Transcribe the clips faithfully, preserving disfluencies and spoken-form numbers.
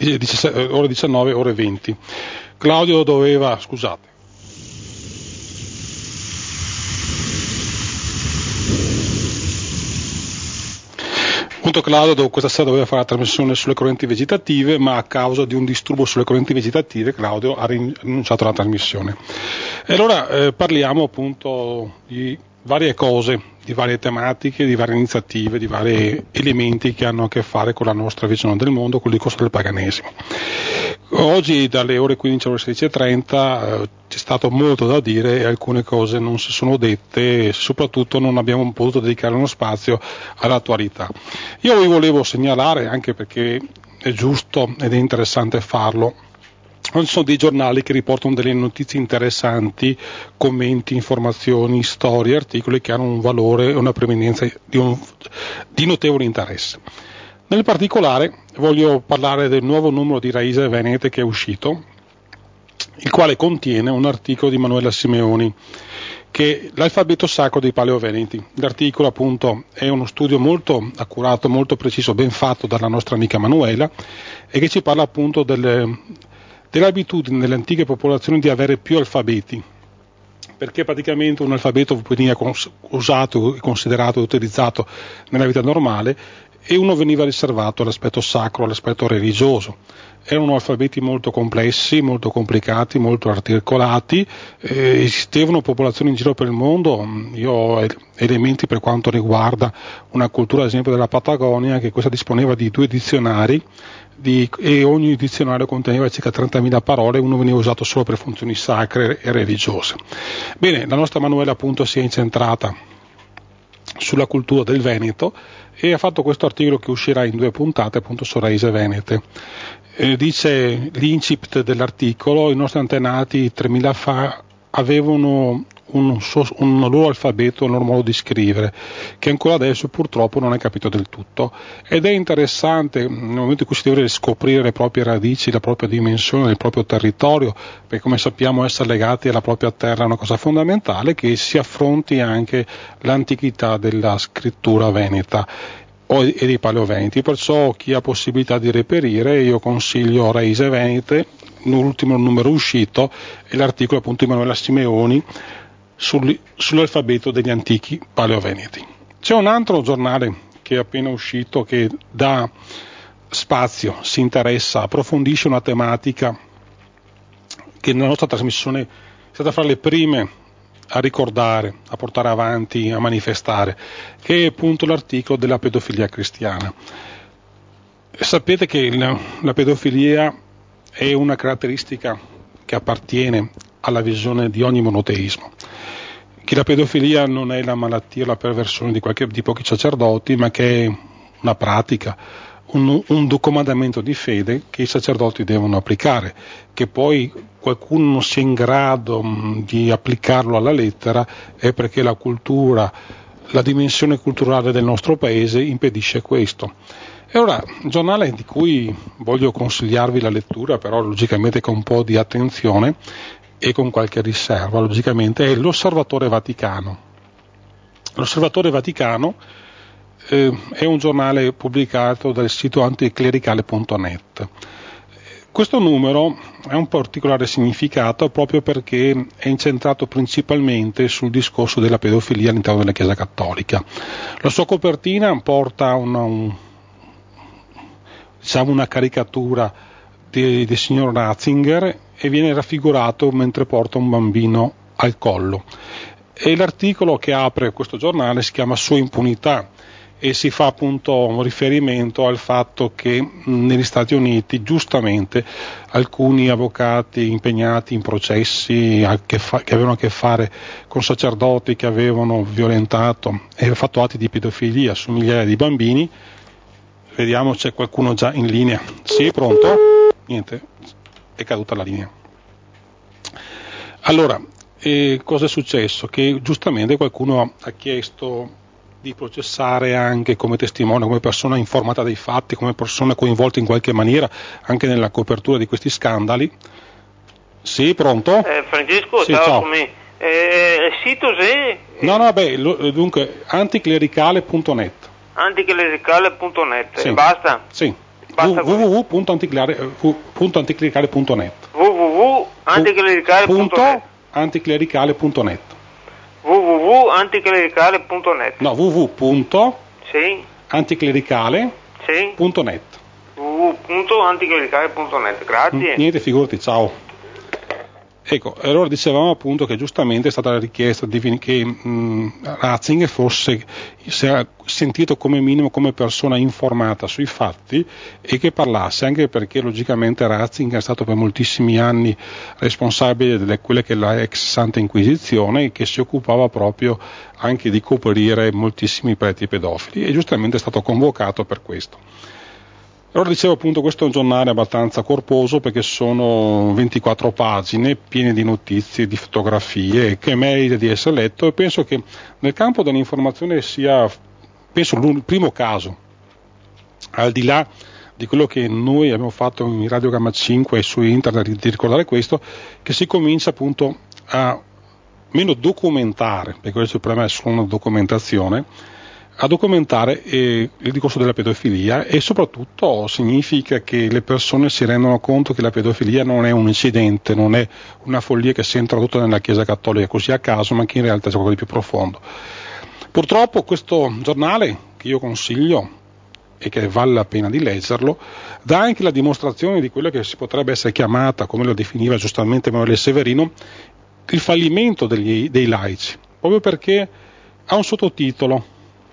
ore diciannove, ore venti. Claudio doveva, scusate. Appunto Claudio questa sera doveva fare la trasmissione sulle correnti vegetative, ma a causa di un disturbo sulle correnti vegetative Claudio ha rinunciato alla trasmissione. E allora eh, parliamo appunto di varie cose, di varie tematiche, di varie iniziative, di vari elementi che hanno a che fare con la nostra visione del mondo, con il discorso del paganesimo. Oggi dalle ore quindici alle ore sedici e trenta eh, c'è stato molto da dire e alcune cose non si sono dette e soprattutto non abbiamo potuto dedicare uno spazio all'attualità. Io vi volevo segnalare, anche perché è giusto ed è interessante farlo, ci sono dei giornali che riportano delle notizie interessanti, commenti, informazioni, storie, articoli che hanno un valore e una preminenza di, un, di notevole interesse. Nel particolare voglio parlare del nuovo numero di Raise Venete che è uscito, il quale contiene un articolo di Manuela Simeoni, che è l'alfabeto sacro dei Paleoveneti. L'articolo appunto è uno studio molto accurato, molto preciso, ben fatto dalla nostra amica Manuela, e che ci parla appunto delle, dell'abitudine delle antiche popolazioni di avere più alfabeti, perché praticamente un alfabeto veniva usato, considerato e utilizzato nella vita normale e uno veniva riservato all'aspetto sacro, all'aspetto religioso. Erano alfabeti molto complessi, molto complicati, molto articolati, eh, esistevano popolazioni in giro per il mondo. Io ho elementi per quanto riguarda una cultura, ad esempio della Patagonia, che questa disponeva di due dizionari di, e ogni dizionario conteneva circa trentamila parole, uno veniva usato solo per funzioni sacre e religiose. Bene, la nostra Manuela appunto si è incentrata sulla cultura del Veneto e ha fatto questo articolo che uscirà in due puntate appunto su Raise Venete. Eh, dice l'incipit dell'articolo: i nostri antenati tremila fa avevano un, un loro alfabeto, un loro modo di scrivere, che ancora adesso purtroppo non è capito del tutto, ed è interessante nel momento in cui si deve scoprire le proprie radici, la propria dimensione del proprio territorio, perché come sappiamo essere legati alla propria terra è una cosa fondamentale, che si affronti anche l'antichità della scrittura veneta e dei Paleoveneti. Perciò chi ha possibilità di reperire, io consiglio Raise Venete, l'ultimo numero uscito, e l'articolo appunto di Manuela Simeoni sul, sull'alfabeto degli antichi Paleoveneti. C'è un altro giornale che è appena uscito che dà spazio, si interessa, approfondisce una tematica che nella nostra trasmissione è stata fra le prime a ricordare, a portare avanti, a manifestare, che è appunto l'articolo della pedofilia cristiana. Sapete che la, la pedofilia è una caratteristica che appartiene alla visione di ogni monoteismo, che la pedofilia non è la malattia o la perversione di, qualche, di pochi sacerdoti, ma che è una pratica, un, un comandamento di fede che i sacerdoti devono applicare. Che poi qualcuno non sia in grado mh, di applicarlo alla lettera è perché la cultura, la dimensione culturale del nostro paese impedisce questo. E ora, il giornale di cui voglio consigliarvi la lettura, però logicamente con un po' di attenzione e con qualche riserva, logicamente, è l'Osservatore Vaticano. L'Osservatore Vaticano eh, è un giornale pubblicato dal sito anticlericale punto net. Questo numero ha un particolare significato proprio perché è incentrato principalmente sul discorso della pedofilia all'interno della Chiesa Cattolica. La sua copertina porta una, un, diciamo una caricatura del di signor Ratzinger e viene raffigurato mentre porta un bambino al collo. E l'articolo che apre questo giornale si chiama Sua impunità e si fa appunto riferimento al fatto che mh, negli Stati Uniti giustamente alcuni avvocati impegnati in processi a che, fa, che avevano a che fare con sacerdoti che avevano violentato e fatto atti di pedofilia su migliaia di bambini. Vediamo, c'è qualcuno già in linea. Sì, pronto? Niente, è caduta la linea. Allora, eh, cosa è successo? Che giustamente qualcuno ha chiesto di processare anche come testimone, come persona informata dei fatti, come persona coinvolta in qualche maniera anche nella copertura di questi scandali. Sì, pronto? Eh, Francesco, sì, ciao, ciao. Come? Eh, il sito è? No, no, beh, lo, dunque, anticlericale punto net. anticlericale punto net, sì. E basta? Sì. Basta w w w punto anticlericale punto net w w w punto anticlericale punto net anticlericale punto net w w v punto anticlericale punto net no www punto sì anticlericale sì punto net www punto anticlericale punto net grazie. Niente, figurati, ciao. Ecco, allora dicevamo appunto che giustamente è stata la richiesta di, che mh, Ratzinger fosse sia sentito come minimo come persona informata sui fatti e che parlasse, anche perché logicamente Ratzinger è stato per moltissimi anni responsabile di quella che è la ex Santa Inquisizione, che si occupava proprio anche di coprire moltissimi preti pedofili, e giustamente è stato convocato per questo. Allora dicevo appunto, questo è un giornale abbastanza corposo perché sono ventiquattro pagine piene di notizie, di fotografie, che merita di essere letto, e penso che nel campo dell'informazione sia, penso, il primo caso, al di là di quello che noi abbiamo fatto in Radio Gamma cinque e su internet, di ricordare questo, che si comincia appunto a meno documentare, perché questo il problema è solo una documentazione, a documentare eh, il discorso della pedofilia, e soprattutto significa che le persone si rendono conto che la pedofilia non è un incidente, non è una follia che si è introdotta nella Chiesa Cattolica così a caso, ma che in realtà è qualcosa di più profondo. Purtroppo questo giornale, che io consiglio e che vale la pena di leggerlo, dà anche la dimostrazione di quello che si potrebbe essere chiamata, come lo definiva giustamente Emanuele Severino, il fallimento degli, dei laici, proprio perché ha un sottotitolo.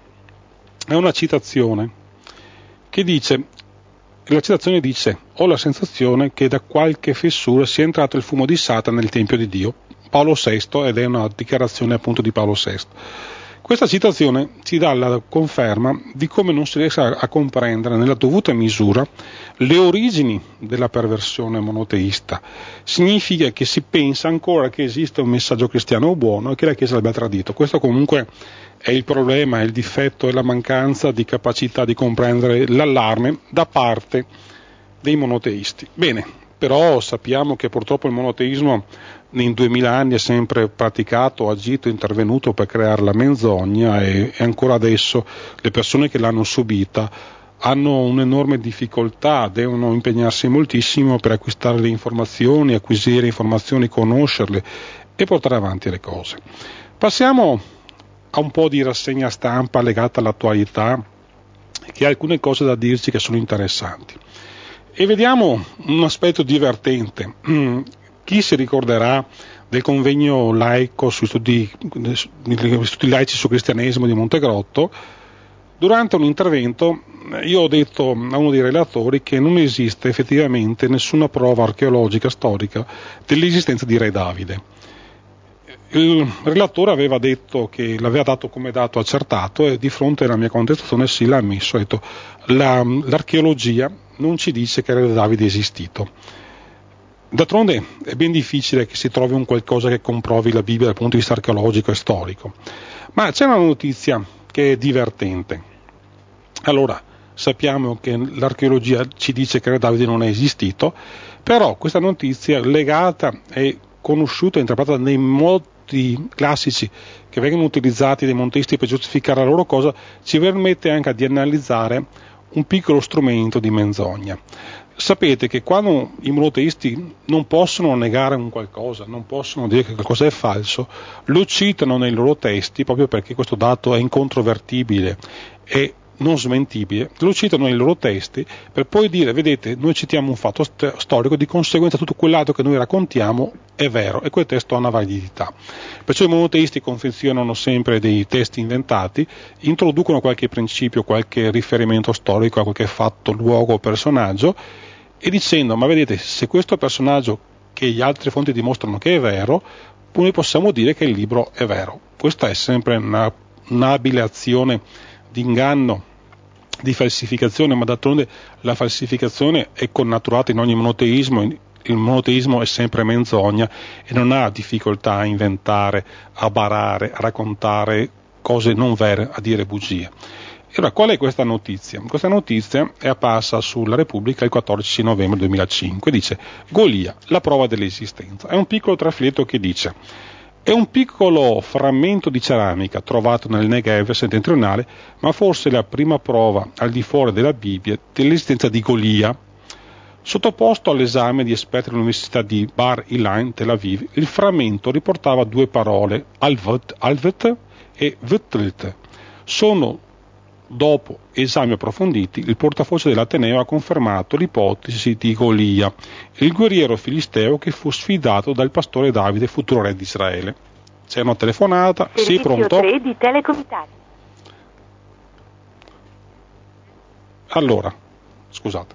È una citazione che dice, la citazione dice: ho la sensazione che da qualche fessura sia entrato il fumo di Satana nel Tempio di Dio, Paolo sesto, ed è una dichiarazione appunto di Paolo sesto. Questa citazione ci dà la conferma di come non si riesca a comprendere nella dovuta misura le origini della perversione monoteista. Significa che si pensa ancora che esista un messaggio cristiano buono e che la Chiesa l'abbia tradito. Questo comunque è il problema, è il difetto, è la mancanza di capacità di comprendere l'allarme da parte dei monoteisti. Bene, però sappiamo che purtroppo il monoteismo in duemila anni è sempre praticato, agito, intervenuto per creare la menzogna, e, e ancora adesso le persone che l'hanno subita hanno un'enorme difficoltà, devono impegnarsi moltissimo per acquistare le informazioni, acquisire informazioni, conoscerle e portare avanti le cose. Passiamo a un po' di rassegna stampa legata all'attualità, che ha alcune cose da dirci che sono interessanti. E vediamo un aspetto divertente. Chi si ricorderà del convegno laico sui studi, studi laici sul cristianesimo di Montegrotto? Durante un intervento io ho detto a uno dei relatori che non esiste effettivamente nessuna prova archeologica storica dell'esistenza di Re Davide. Il relatore aveva detto che l'aveva dato come dato accertato, e di fronte alla mia contestazione sì, l'ha ammesso, ha detto la, l'archeologia non ci dice che Re Davide è esistito. D'altronde è ben difficile che si trovi un qualcosa che comprovi la Bibbia dal punto di vista archeologico e storico, ma c'è una notizia che è divertente. Allora, sappiamo che l'archeologia ci dice che Re Davide non è esistito, però questa notizia legata e conosciuta e interpretata nei modi classici che vengono utilizzati dai monteisti per giustificare la loro cosa, ci permette anche di analizzare un piccolo strumento di menzogna. Sapete che quando i monoteisti non possono negare un qualcosa, non possono dire che qualcosa è falso, lo citano nei loro testi, proprio perché questo dato è incontrovertibile e non smentibile, lo citano nei loro testi per poi dire: vedete, noi citiamo un fatto st- storico, di conseguenza tutto quell'altro che noi raccontiamo è vero, e quel testo ha una validità. Perciò i monoteisti confezionano sempre dei testi inventati, introducono qualche principio, qualche riferimento storico a qualche fatto, luogo o personaggio, e dicendo: ma vedete, se questo personaggio, che gli altre fonti dimostrano che è vero, noi possiamo dire che il libro è vero. Questa è sempre una, un'abile azione di inganno, di falsificazione, ma d'altronde la falsificazione è connaturata in ogni monoteismo. Il monoteismo è sempre menzogna e non ha difficoltà a inventare, a barare, a raccontare cose non vere, a dire bugie. E allora, qual è questa notizia? Questa notizia è apparsa sulla Repubblica il quattordici novembre duemilacinque, dice: Golia, la prova dell'esistenza. È un piccolo trafiletto che dice: È un piccolo frammento di ceramica trovato nel Negev settentrionale, ma forse la prima prova al di fuori della Bibbia dell'esistenza di Golia. Sottoposto all'esame di esperti dell'Università di Bar Ilan, Tel Aviv, il frammento riportava due parole, alvet, alvet e vetlt. Sono, dopo esami approfonditi, il portavoce dell'Ateneo ha confermato l'ipotesi di Golia, il guerriero filisteo che fu sfidato dal pastore Davide, futuro re di Israele. C'è una telefonata. Servizio Sì, pronto? tre di Telecom Italia. Allora, scusate.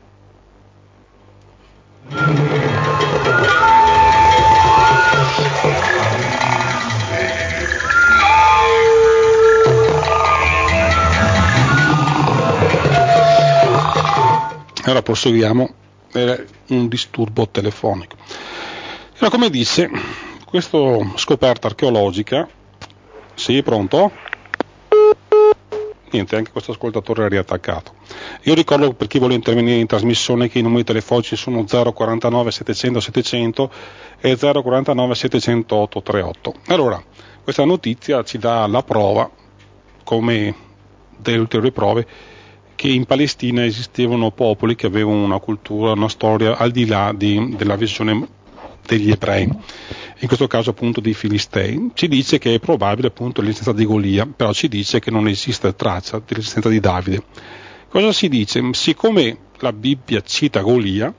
Allora proseguiamo, è un disturbo telefonico. Allora, come dice, questa scoperta archeologica, sì, pronto? Niente, anche questo ascoltatore è riattaccato. Io ricordo, per chi vuole intervenire in trasmissione, che i numeri telefonici sono zero quarantanove settecento settecento e zero quarantanove settecentotto trentotto. Allora, questa notizia ci dà la prova, come delle ulteriori prove, che in Palestina esistevano popoli che avevano una cultura, una storia al di là di, della visione degli ebrei, in questo caso appunto dei Filistei. Ci dice che è probabile appunto l'esistenza di Golia, però ci dice che non esiste traccia dell'esistenza di Davide. Cosa si dice? Siccome la Bibbia cita Golia,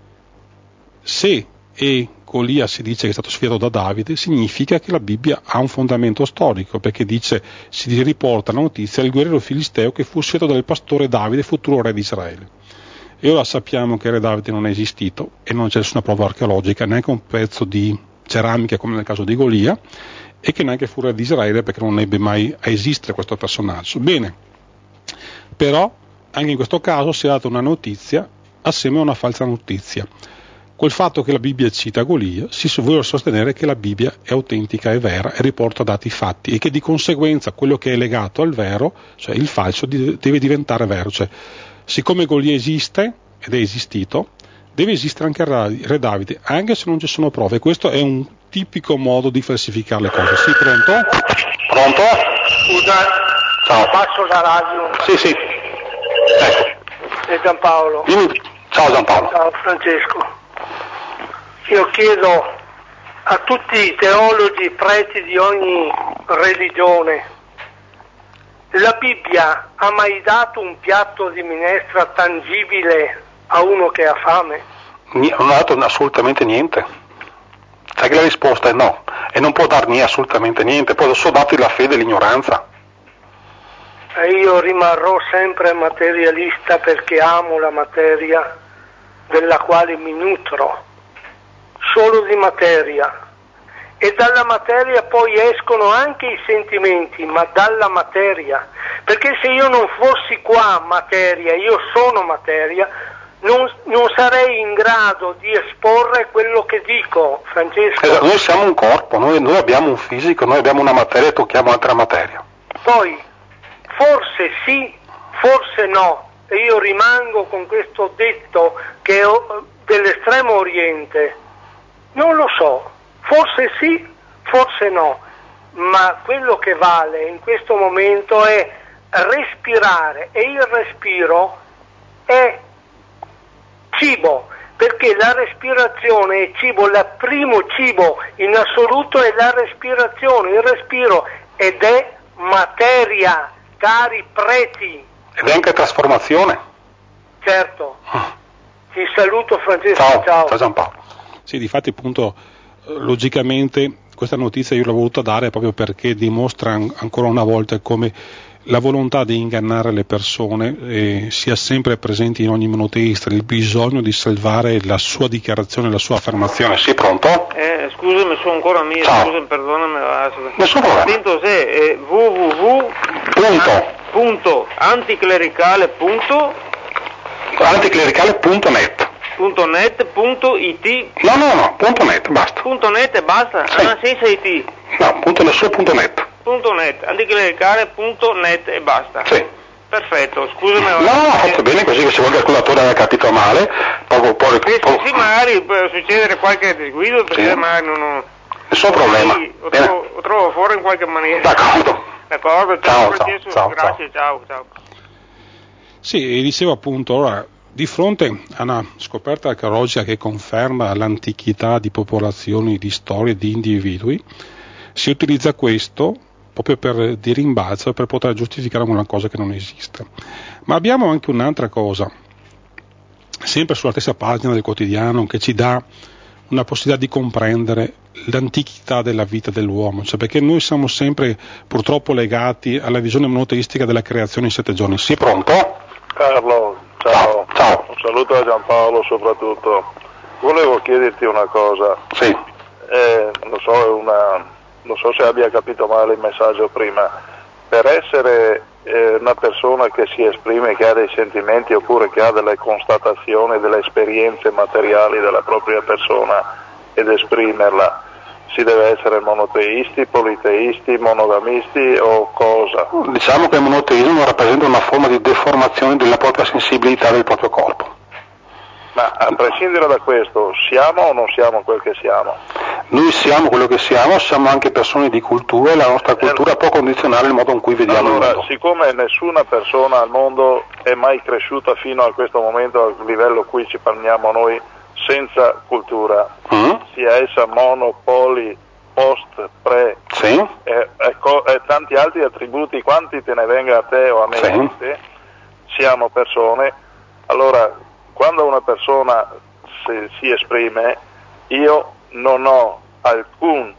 se e Golia si dice che è stato sfidato da Davide, significa che la Bibbia ha un fondamento storico, perché dice, si riporta la notizia del guerriero filisteo che fu sfidato dal pastore Davide, futuro re di Israele. E ora sappiamo che il re Davide non è esistito e non c'è nessuna prova archeologica, neanche un pezzo di ceramica come nel caso di Golia, e che neanche fu re di Israele perché non ebbe mai a esistere questo personaggio. Bene, però anche in questo caso si è data una notizia assieme a una falsa notizia. Col fatto che la Bibbia cita Golia, si vuole sostenere che la Bibbia è autentica e vera e riporta dati fatti, e che di conseguenza quello che è legato al vero, cioè il falso, deve diventare vero. Cioè, siccome Golia esiste ed è esistito, deve esistere anche il re Davide, anche se non ci sono prove. Questo è un tipico modo di falsificare le cose. Sì, pronto? Pronto? Scusa, Ciao. passo la radio. Sì, sì. Ecco. È Giampaolo. Dimmi. Ciao Giampaolo. Ciao Francesco. Io chiedo a tutti i teologi, preti di ogni religione, la Bibbia ha mai dato un piatto di minestra tangibile a uno che ha fame? Non ha dato assolutamente niente. Sai che la risposta è no, e non può darmi assolutamente niente, può solo darti la fede e l'ignoranza. E io rimarrò sempre materialista perché amo la materia della quale mi nutro, solo di materia, e dalla materia poi escono anche i sentimenti, ma dalla materia, perché se io non fossi qua materia, io sono materia, non, non sarei in grado di esporre quello che dico, Francesco. Esatto, noi siamo un corpo, noi, noi abbiamo un fisico, noi abbiamo una materia e tocchiamo altra materia. Poi, forse sì, forse no, e io rimango con questo detto che è dell'estremo oriente. Non lo so, forse sì, forse no, ma quello che vale in questo momento è respirare, e il respiro è cibo, perché la respirazione è cibo, il primo cibo in assoluto è la respirazione, il respiro, ed è materia, cari preti. Ed è anche trasformazione. Certo. Ti saluto Francesco, Ciao, ciao. ciao Giampaolo. Sì, difatti appunto, logicamente questa notizia io l'ho voluta dare proprio perché dimostra ancora una volta come la volontà di ingannare le persone eh, sia sempre presente in ogni monoteista, il bisogno di salvare la sua dichiarazione, la sua affermazione. Sì, pronto? Eh, scusami, sono ancora mio, Ciao. scusami, perdonami. Nessun problema. Sento se è www punto anticlericale punto anticlericale punto net. punto net punto it. No, no, no, punto net, basta. Punto net e basta? Sì. Ah, senza it. No, punto nessuno punto net. Punto net, anticlericale punto net e basta. Sì. Perfetto, scusami. No, no, ha fatto bene così, che se vuoi il calcolatore aveva capito male, poco, poi, Sì, poco, sì, magari può succedere qualche disguido, perché Sì. magari non ho... nessun problema. Sì, lo trovo, lo trovo fuori in qualche maniera. D'accordo. D'accordo, ciao, ciao, ciao, ciao, grazie, ciao, ciao. Sì, dicevo appunto, ora, di fronte a una scoperta archeologica che conferma l'antichità di popolazioni, di storie, di individui, si utilizza questo proprio per di rimbalzo, per poter giustificare una cosa che non esiste. Ma abbiamo anche un'altra cosa, sempre sulla stessa pagina del quotidiano, che ci dà una possibilità di comprendere l'antichità della vita dell'uomo, cioè perché noi siamo sempre purtroppo legati alla visione monoteistica della creazione in sette giorni. Sì, pronto? Carlo, ciao. Ciao. Un saluto a Giampaolo soprattutto. Volevo chiederti una cosa. Sì. Eh, non so, è una, non so se abbia capito male il messaggio prima. Per essere eh, una persona che si esprime, che ha dei sentimenti oppure che ha delle constatazioni, delle esperienze materiali della propria persona ed esprimerla, si deve essere monoteisti, politeisti, monogamisti o cosa? Diciamo che il monoteismo rappresenta una forma di deformazione della propria sensibilità del proprio corpo. Ma a prescindere da questo, siamo o non siamo quel che siamo? Noi siamo quello che siamo, siamo anche persone di cultura e la nostra cultura può condizionare il modo in cui vediamo allora, il mondo. Siccome nessuna persona al mondo è mai cresciuta fino a questo momento al livello a cui ci parliamo noi senza cultura, mm. sia essa mono, poli, post, pre, sì. e, e, co- e tanti altri attributi, quanti te ne venga a te o a me, sì. te, siamo persone, allora quando una persona si, si esprime, io non ho alcun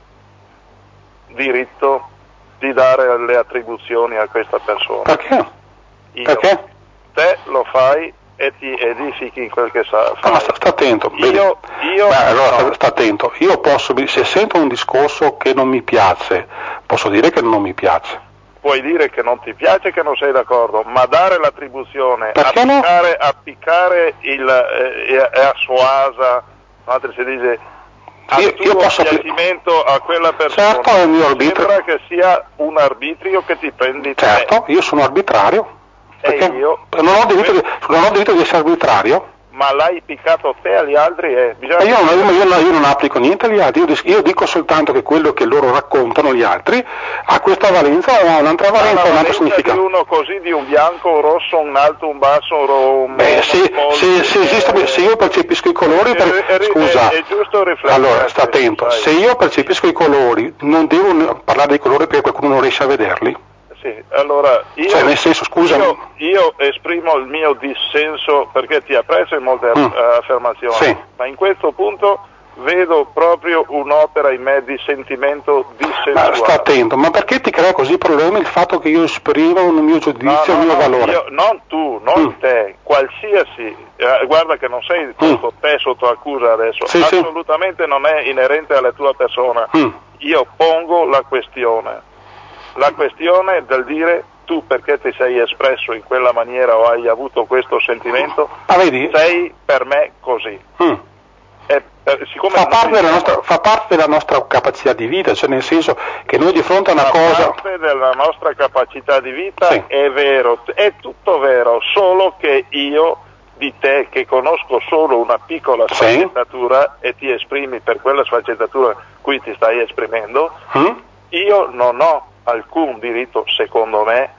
diritto di dare le attribuzioni a questa persona. Perché? Io, Perché? Te lo fai e ti edifichi in quel che sa, fai. No, ma sta, sta attento. Io, io Beh, allora no. sta, sta attento. Io posso, se sento un discorso che non mi piace, posso dire che non mi piace. Puoi dire che non ti piace, che non sei d'accordo, ma dare l'attribuzione, Perché appiccare, no? appiccare il eh, e a suo asa, altri si dice al io, tuo io posso piacimento a quella persona, certo, è il mio arbitrio. Sembra che sia un arbitrio che ti prendi te. Certo, io sono arbitrario. E io? Non ho diritto di, non ho diritto di essere arbitrario. Ma l'hai piccato te agli altri e bisogna... Io, io, io, io non applico niente agli altri, io, io dico soltanto che quello che loro raccontano gli altri ha questa valenza o ha un'altra valenza o un altro significato. Di uno così, di un bianco, un rosso, un alto, un basso, un... Beh, se, se, se, esiste, se io percepisco i colori, per, è, è, scusa, è, è giusto riflettere. Allora, sta attento, se io percepisco i colori, non devo parlare dei colori perché qualcuno non riesce a vederli? Sì, allora io, cioè, nel senso, scusa, io, io esprimo il mio dissenso perché ti apprezzo in molte mm. affermazioni, sì. ma in questo punto vedo proprio un'opera in me di sentimento dissensuale. Ma sta attento, ma perché ti crea così problemi il fatto che io esprimo un mio giudizio, no, no, un mio no, valore? Io, non tu, non mm. te, qualsiasi, eh, guarda che non sei tutto mm. te sotto accusa adesso, sì, assolutamente sì. Non è inerente alla tua persona, mm. io pongo la questione. La questione del dire tu perché ti sei espresso in quella maniera o hai avuto questo sentimento, ah, vedi? Sei per me così. Mm. E, per, siccome fa, parte della nostra, fa parte della nostra capacità di vita, cioè nel senso che noi di fronte a una fa cosa... Fa parte della nostra capacità di vita, sì. È vero, è tutto vero, solo che io di te che conosco solo una piccola sfaccettatura sì. E ti esprimi per quella sfaccettatura cui ti stai esprimendo, mm. Io non ho alcun diritto, secondo me,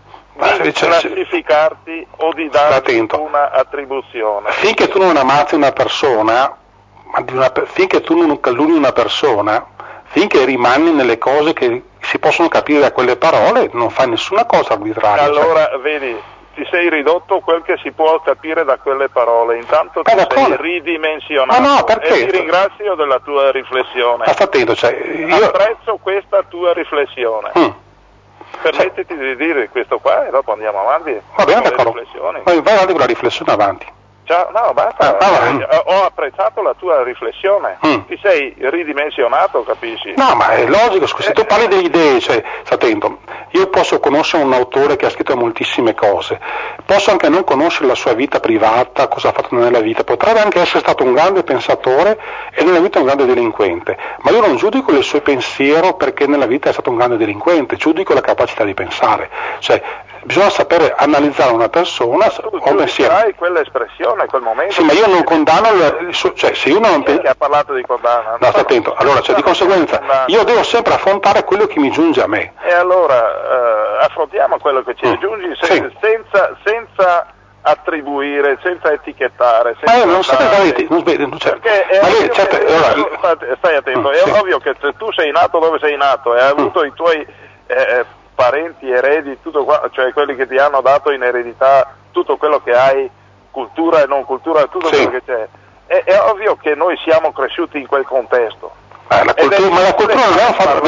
di classificarti o di darti una attribuzione. Finché tu non ammazzi una persona, ma di una, finché tu non calunni una persona, finché rimani nelle cose che si possono capire da quelle parole, non fai nessuna cosa arbitraria. Allora, cioè. vedi, ti sei ridotto quel che si può capire da quelle parole, intanto ti eh, sei ridimensionato. Ma no, perché? E ti ringrazio della tua riflessione. Ma sta attento, cioè, io... apprezzo questa tua riflessione. Mm. Permettiti di dire questo qua e dopo andiamo avanti. Va bene, d'accordo. Vai, vai avanti con la riflessione, avanti. Ciao, no, basta. Ah, ah, ho apprezzato la tua riflessione. Mm. Ti sei ridimensionato, capisci? No, ma è logico, se tu parli delle idee, cioè, sta attento, io posso conoscere un autore che ha scritto moltissime cose, posso anche non conoscere la sua vita privata, cosa ha fatto nella vita, potrebbe anche essere stato un grande pensatore e nella vita un grande delinquente, ma io non giudico il suo pensiero perché nella vita è stato un grande delinquente, giudico la capacità di pensare, cioè bisogna sapere analizzare una persona tu come sia. Hai quell'espressione, quel momento. Sì, ma io non condanno, il, cioè se io non penso... che ha parlato di condanna. No, stai attento, allora, cioè, di conseguenza, io devo sempre affrontare quello che mi giunge a me. E allora, eh, affrontiamo quello che ci mm. giunge se, sì. senza, senza attribuire, senza etichettare. Senza ma io non sapete, non non cioè, perché è ma lì, ovvio certo, che, allora, stai attento, mm, è sì. ovvio che tu sei nato dove sei nato e hai avuto mm. i tuoi eh, parenti, eredi, tutto qua, cioè quelli che ti hanno dato in eredità tutto quello che hai, cultura e non cultura, tutto sì. quello che c'è. È, è ovvio che noi siamo cresciuti in quel contesto. Eh, la cultura, ma la cultura non è un fatto,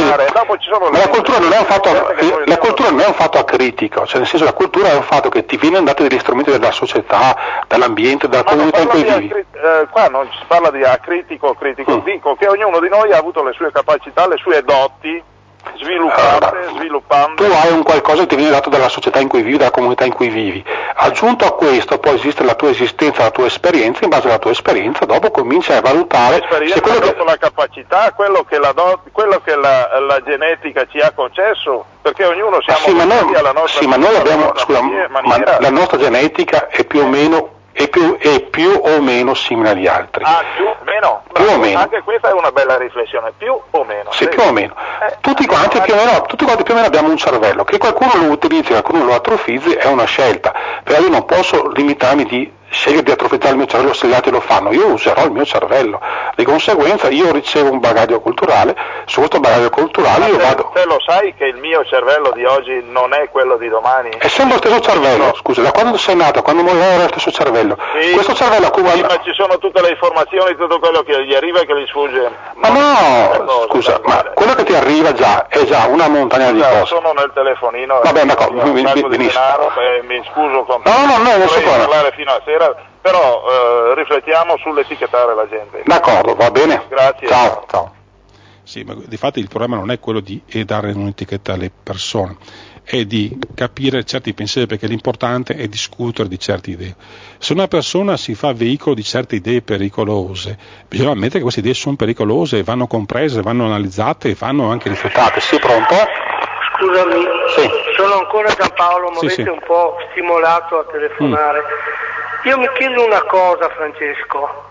ma la cultura non è un fatto, la cultura non è un fatto acritico, cioè nel senso la cultura è un fatto che ti viene dato degli strumenti della società, dall'ambiente, dalla comunità in cui vivi. Acri- eh, qua non si parla di acritico o critico, mm. dico che ognuno di noi ha avuto le sue capacità, le sue doti, sviluppate, allora, sviluppando. Tu hai un qualcosa che ti viene dato dalla società in cui vivi, dalla comunità in cui vivi. Aggiunto a questo poi esiste la tua esistenza, la tua esperienza, in base alla tua esperienza dopo cominci a valutare se quello che... la capacità, quello che, la, do... quello che la, la genetica ci ha concesso, perché ognuno siamo sì, ma noi, alla nostra sì, ma noi abbiamo, scusa, ma la nostra genetica è più o meno è più, è più o meno simile agli altri. Ah, più o meno? Più o meno. Anche questa è una bella riflessione, più o meno. Sì, più o meno. Eh, tutti, quanti più o meno tutti quanti più o meno abbiamo un cervello, che qualcuno lo utilizzi, qualcuno lo atrofizzi, è una scelta, però io non posso limitarmi di scegliere di atrofizzare il mio cervello se gli altri lo fanno, io userò il mio cervello, di conseguenza io ricevo un bagaglio culturale, su questo bagaglio culturale io te, vado... Te lo sai che il mio cervello di oggi non è quello di domani? È sempre lo stesso cervello, no. Scusa, da quando sei nato, quando morirò era lo stesso cervello. Sì, questo cervello accumula... Sì, ma ci sono tutte le informazioni, tutto quello che gli arriva e che gli sfugge. Ma no, cosa, scusa, ma quello che ti arriva già è già una montagna di cose. Sono nel telefonino. Vabbè, d'accordo, mi, mi, benissimo. Denaro, eh, mi scuso con te. No, no, no, non so cosa. parlare fino a sera, però eh, riflettiamo sull'etichettare la gente. D'accordo, va bene. Grazie. Ciao, ciao. Sì, ma difatti il problema non è quello di dare un'etichetta alle persone, è di capire certi pensieri, perché l'importante è discutere di certe idee. Se una persona si fa veicolo di certe idee pericolose, bisogna ammettere che queste idee sono pericolose, vanno comprese, vanno analizzate e vanno anche rifiutate. Sì, pronto? Scusami, sì. sono ancora Giampaolo, mi sì, avete sì. un po' stimolato a telefonare. Mm. Io mi chiedo una cosa, Francesco.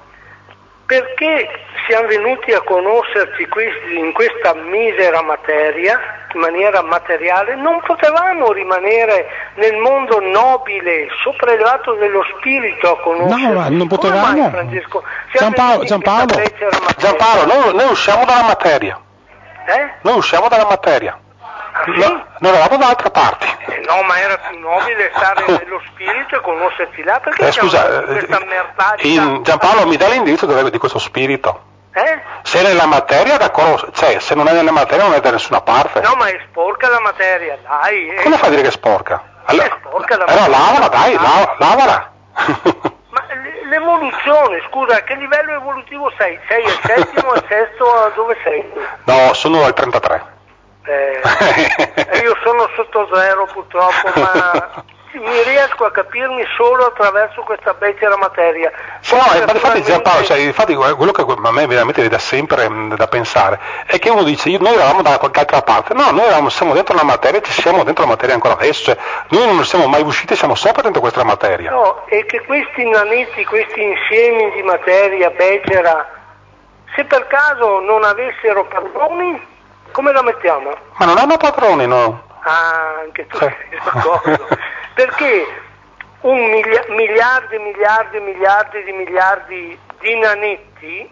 Perché siamo venuti a conoscerci questi, in questa misera materia, in maniera materiale? Non potevamo rimanere nel mondo nobile, sopraelevato dello spirito a conoscerci. No, ma non potevamo. Come mai, Francesco? Giampaolo, Giampaolo, Giampaolo noi, noi usciamo dalla materia. Eh? Noi usciamo dalla materia. Ah, sì? No, non eravamo da altre parti. Eh, no, ma era più nobile stare nello spirito e conoscerci là, perché eh, scusa, questa merdaccia. In, Giampaolo, mi dà l'indirizzo dove, di questo spirito? Eh? Se è nella materia, d'accordo, cioè se non è nella materia non è da nessuna parte. No, ma è sporca la materia, dai. È... Come fa a dire che è sporca? Allora, è sporca la allora materia. lavala, dai, lav- lavala. Ma l'evoluzione, scusa, a che livello evolutivo sei? Sei al settimo, al sesto, dove sei? No, sono al trentatré. Eh, io sono sotto zero purtroppo, ma mi riesco a capirmi solo attraverso questa becera materia. Sì, no, ma infatti Giampaolo, cioè, infatti quello che a me veramente dà sempre da pensare è che uno dice noi eravamo da qualche altra parte, no, noi eravamo, siamo dentro la materia e ci siamo dentro la materia ancora adesso, cioè, noi non siamo mai usciti, siamo sopra dentro questa materia. No, e che questi nanetti, questi insiemi di materia becera, se per caso non avessero padroni, come la mettiamo? Ma non hanno padroni, no? Ah, anche tu sì. sei d'accordo. Perché un milia- miliardi, miliardi, miliardi di miliardi di nanetti,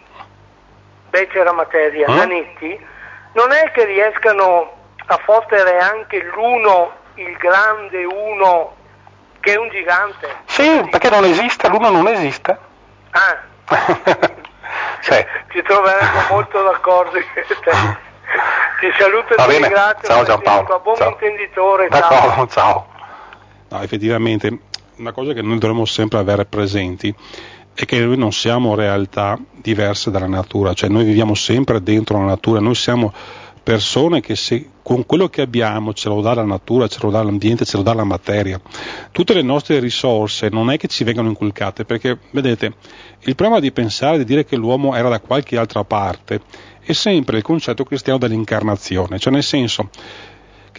becera materia, mm? nanetti, non è che riescano a fottere anche l'uno, il grande uno, che è un gigante? Sì, perché non esiste, l'uno non esiste. Ah, sì. Ci troveremo molto d'accordo in te. Ti saluto e Va ti bene. ringrazio. Ciao Giampaolo. Buon ciao. intenditore. D'accordo, ciao. ciao. No, effettivamente una cosa che noi dovremmo sempre avere presenti è che noi non siamo realtà diverse dalla natura, cioè noi viviamo sempre dentro la natura, noi siamo persone che se con quello che abbiamo ce lo dà la natura, ce lo dà l'ambiente, ce lo dà la materia. Tutte le nostre risorse non è che ci vengano inculcate, perché vedete, il problema di pensare, di dire che l'uomo era da qualche altra parte, è sempre il concetto cristiano dell'incarnazione, cioè nel senso che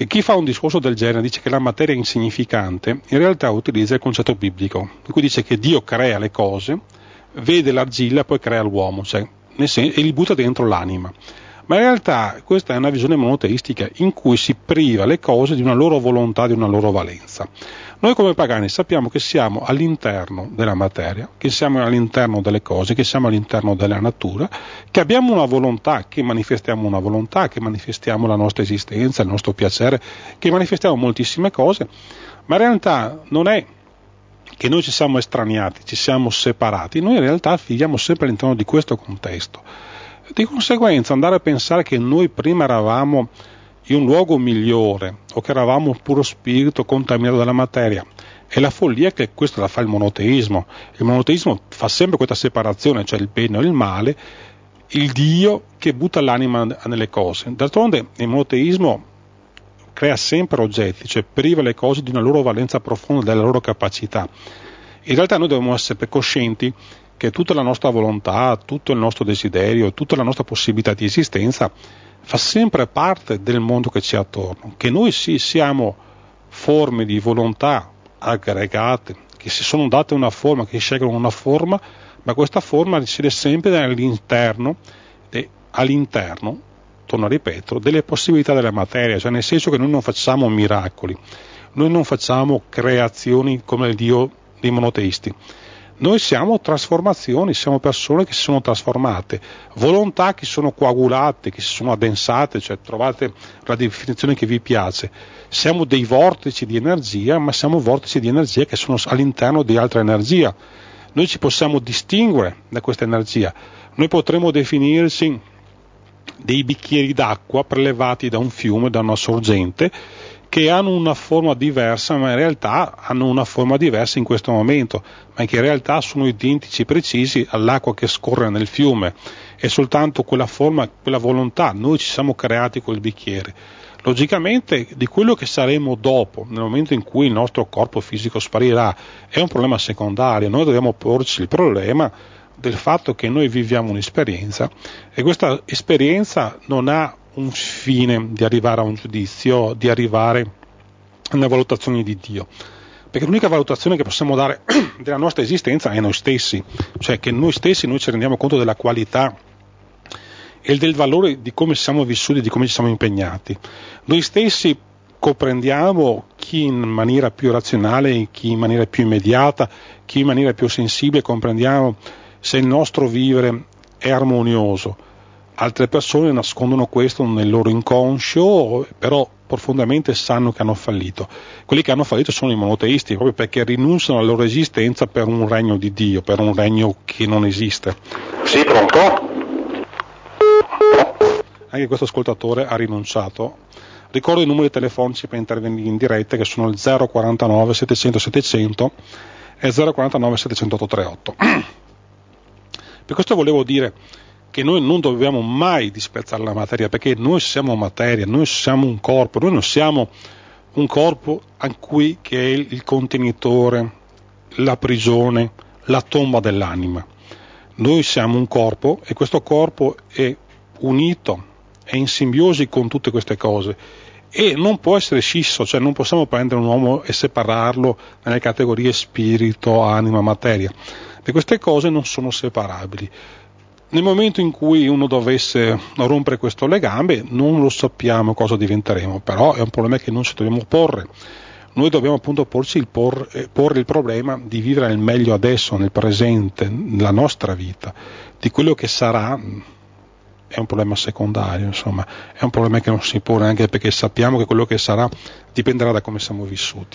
che chi fa un discorso del genere dice che la materia è insignificante, in realtà utilizza il concetto biblico, in cui dice che Dio crea le cose, vede l'argilla e poi crea l'uomo, cioè, nel senso, e li butta dentro l'anima. Ma in realtà questa è una visione monoteistica in cui si priva le cose di una loro volontà, di una loro valenza. Noi come pagani sappiamo che siamo all'interno della materia, che siamo all'interno delle cose, che siamo all'interno della natura, che abbiamo una volontà, che manifestiamo una volontà, che manifestiamo la nostra esistenza, il nostro piacere, che manifestiamo moltissime cose, ma in realtà non è che noi ci siamo estraniati, ci siamo separati, noi in realtà viviamo sempre all'interno di questo contesto. Di conseguenza andare a pensare che noi prima eravamo in un luogo migliore o che eravamo puro spirito contaminato dalla materia è la follia che questo la fa il monoteismo. Il monoteismo fa sempre questa separazione, cioè il bene o il male, il Dio che butta l'anima nelle cose. D'altronde il monoteismo crea sempre oggetti, cioè priva le cose di una loro valenza profonda, della loro capacità. In realtà noi dobbiamo essere coscienti che tutta la nostra volontà, tutto il nostro desiderio, tutta la nostra possibilità di esistenza fa sempre parte del mondo che ci è attorno, che noi sì siamo forme di volontà aggregate, che si sono date una forma, che scelgono una forma, ma questa forma risiede sempre all'interno, e all'interno, torno a ripetere, delle possibilità della materia, cioè nel senso che noi non facciamo miracoli, noi non facciamo creazioni come il Dio dei monoteisti. Noi siamo trasformazioni, siamo persone che si sono trasformate, volontà che sono coagulate, che si sono addensate, cioè trovate la definizione che vi piace. Siamo dei vortici di energia, ma siamo vortici di energia che sono all'interno di altra energia. Noi ci possiamo distinguere da questa energia. Noi potremmo definirci dei bicchieri d'acqua prelevati da un fiume, da una sorgente, che hanno una forma diversa, ma in realtà hanno una forma diversa in questo momento, ma che in realtà sono identici precisi all'acqua che scorre nel fiume. È soltanto quella forma, quella volontà, noi ci siamo creati quel bicchiere. Logicamente di quello che saremo dopo, nel momento in cui il nostro corpo fisico sparirà, è un problema secondario. Noi dobbiamo porci il problema del fatto che noi viviamo un'esperienza e questa esperienza non ha un fine di arrivare a un giudizio, di arrivare a una valutazione di Dio, perché l'unica valutazione che possiamo dare della nostra esistenza è noi stessi, cioè che noi stessi noi ci rendiamo conto della qualità e del valore di come siamo vissuti, di come ci siamo impegnati. Noi stessi comprendiamo chi in maniera più razionale, chi in maniera più immediata, chi in maniera più sensibile, comprendiamo se il nostro vivere è armonioso. Altre persone nascondono questo nel loro inconscio, però profondamente sanno che hanno fallito. Quelli che hanno fallito sono i monoteisti, proprio perché rinunciano alla loro esistenza per un regno di Dio, per un regno che non esiste. Sì, pronto? Anche questo ascoltatore ha rinunciato. Ricordo i numeri telefonici per intervenire in diretta, che sono il zero quarantanove settecento settecento e zero quarantanove settecento ottocentotrentotto. Per questo volevo dire che noi non dobbiamo mai disprezzare la materia, perché noi siamo materia, noi siamo un corpo, noi non siamo un corpo a cui che è il contenitore, la prigione, la tomba dell'anima. Noi siamo un corpo e questo corpo è unito, è in simbiosi con tutte queste cose e non può essere scisso, cioè non possiamo prendere un uomo e separarlo nelle categorie spirito, anima, materia, perché queste cose non sono separabili. Nel momento in cui uno dovesse rompere questo legame, non lo sappiamo cosa diventeremo, però è un problema che non ci dobbiamo porre. Noi dobbiamo appunto porci il por, eh, porre il problema di vivere nel meglio adesso, nel presente, nella nostra vita. Di quello che sarà è un problema secondario, insomma, è un problema che non si pone, anche perché sappiamo che quello che sarà dipenderà da come siamo vissuti.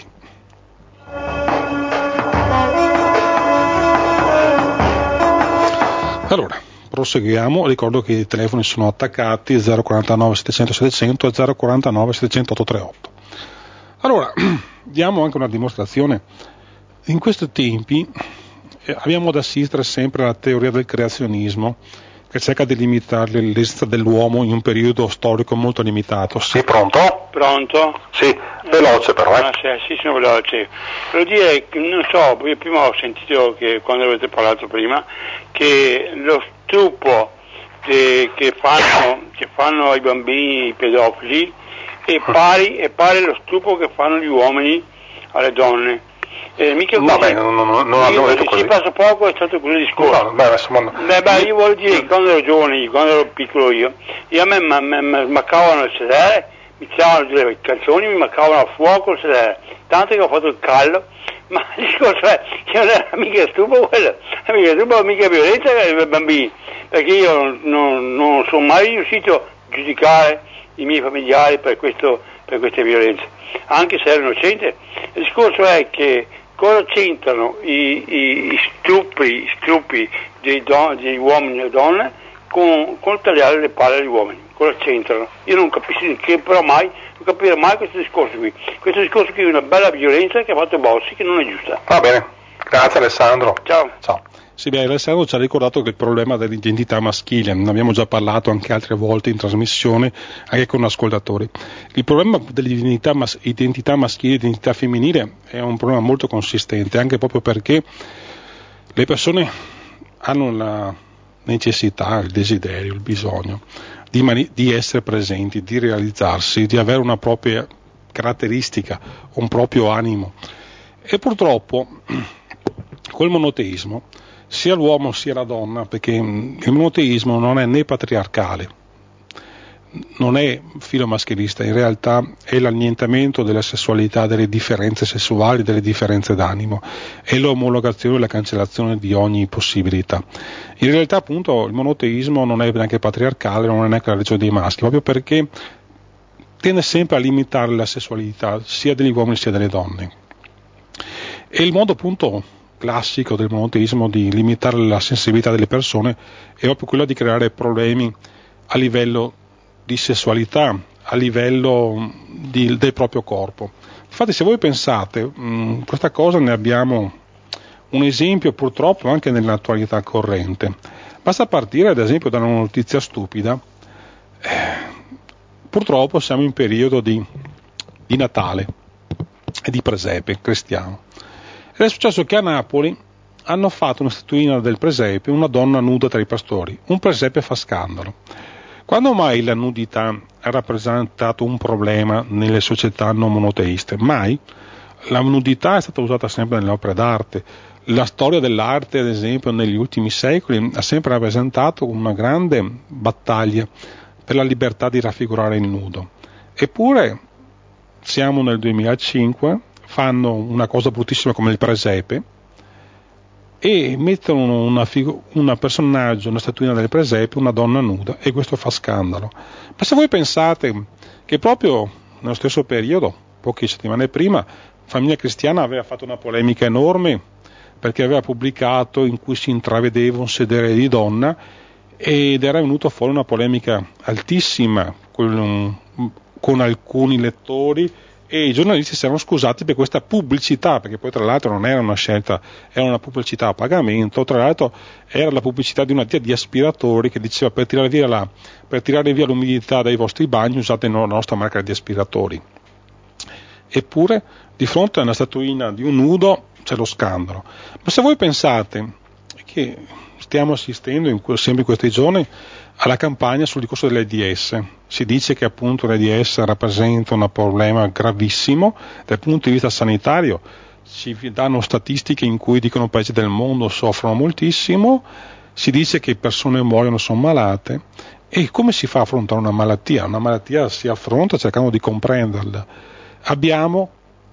Allora, proseguiamo. Ricordo che i telefoni sono attaccati zero quarantanove settecento settecento e zero quarantanove settecento ottocentotrentotto. Allora, diamo anche una dimostrazione. In questi tempi eh, abbiamo ad assistere sempre alla teoria del creazionismo, che cerca di limitare l'esistenza dell'uomo in un periodo storico molto limitato. Sì, pronto? Pronto? Sì, veloce però. Eh. Buonasera, sì, sono veloce. Volevo dire, non so, io prima ho sentito che quando avete parlato prima, che lo stupro che, che, fanno, che fanno ai bambini i pedofili è pari, è pari lo stupro che fanno gli uomini alle donne. Eh, mica così. Vabbè, non, non, non hanno detto così. Si passa poco, è stato quello discorso. No, beh, insomma, no. Beh, beh, io voglio dire che quando ero giovane, quando ero piccolo io, io a me mi mancavano il sedere, mi tiravano le canzoni, mi mancavano a fuoco il sedere, tanto che ho fatto il callo, ma il discorso è che non era mica stupido quello, non mica stupido, mica violenza per i bambini, perché io non, non, non sono mai riuscito a giudicare i miei familiari per, questo, per queste violenze, anche se ero innocente. Il discorso è che cosa c'entrano i, i, i stupri, stupri dei, don, degli uomini e donne con, con tagliare le palle agli uomini? Cosa c'entrano? Io non capisco, che però mai, non capirò mai questo discorso qui. Questo discorso qui è una bella violenza che ha fatto Bossi, che non è giusta. Va bene, grazie Alessandro. Ciao. Ciao. Sì, beh, Alessandro ci ha ricordato che il problema dell'identità maschile, ne abbiamo già parlato anche altre volte in trasmissione, anche con ascoltatori. Il problema dell'identità mas- identità maschile e identità femminile è un problema molto consistente, anche proprio perché le persone hanno la necessità, il desiderio, il bisogno di, mani- di essere presenti, di realizzarsi, di avere una propria caratteristica, un proprio animo. E purtroppo col monoteismo, sia l'uomo sia la donna, perché il monoteismo non è né patriarcale, non è filomaschilista, in realtà è l'annientamento della sessualità, delle differenze sessuali, delle differenze d'animo, è l'omologazione e la cancellazione di ogni possibilità. In realtà appunto il monoteismo non è neanche patriarcale, non è neanche la religione dei maschi, proprio perché tende sempre a limitare la sessualità sia degli uomini sia delle donne. E il modo appunto classico del monoteismo di limitare la sensibilità delle persone è proprio quello di creare problemi a livello di sessualità, a livello di, del proprio corpo. Infatti se voi pensate, mh, questa cosa ne abbiamo un esempio purtroppo anche nell'attualità corrente. Basta partire ad esempio da una notizia stupida. Eh, purtroppo siamo in periodo di, di Natale e di presepe cristiano. Ed è successo che a Napoli hanno fatto una statuina del presepe, una donna nuda tra i pastori. Un presepe fa scandalo. Quando mai la nudità ha rappresentato un problema nelle società non monoteiste? Mai. La nudità è stata usata sempre nelle opere d'arte. La storia dell'arte, ad esempio, negli ultimi secoli ha sempre rappresentato una grande battaglia per la libertà di raffigurare il nudo. Eppure siamo nel duemilacinque, fanno una cosa bruttissima come il presepe e mettono una, figu- una personaggio, una statuina del presepe, una donna nuda, e questo fa scandalo. Ma se voi pensate che proprio nello stesso periodo, poche settimane prima, Famiglia Cristiana aveva fatto una polemica enorme perché aveva pubblicato in cui si intravedeva un sedere di donna ed era venuta fuori una polemica altissima con, con alcuni lettori, e i giornalisti si erano scusati per questa pubblicità, perché poi tra l'altro non era una scelta, era una pubblicità a pagamento, tra l'altro era la pubblicità di una ditta di aspiratori che diceva per tirare via, la, per tirare via l'umidità dai vostri bagni usate la nostra marca di aspiratori. Eppure di fronte a una statuina di un nudo c'è lo scandalo. Ma se voi pensate che stiamo assistendo in, sempre in questi giorni alla campagna sul discorso dell'AIDS, si dice che appunto l'AIDS rappresenta un problema gravissimo dal punto di vista sanitario, ci danno statistiche in cui dicono paesi del mondo soffrono moltissimo, si dice che persone muoiono, sono malate, e come si fa a affrontare una malattia? Una malattia si affronta cercando di comprenderla. Abbiamo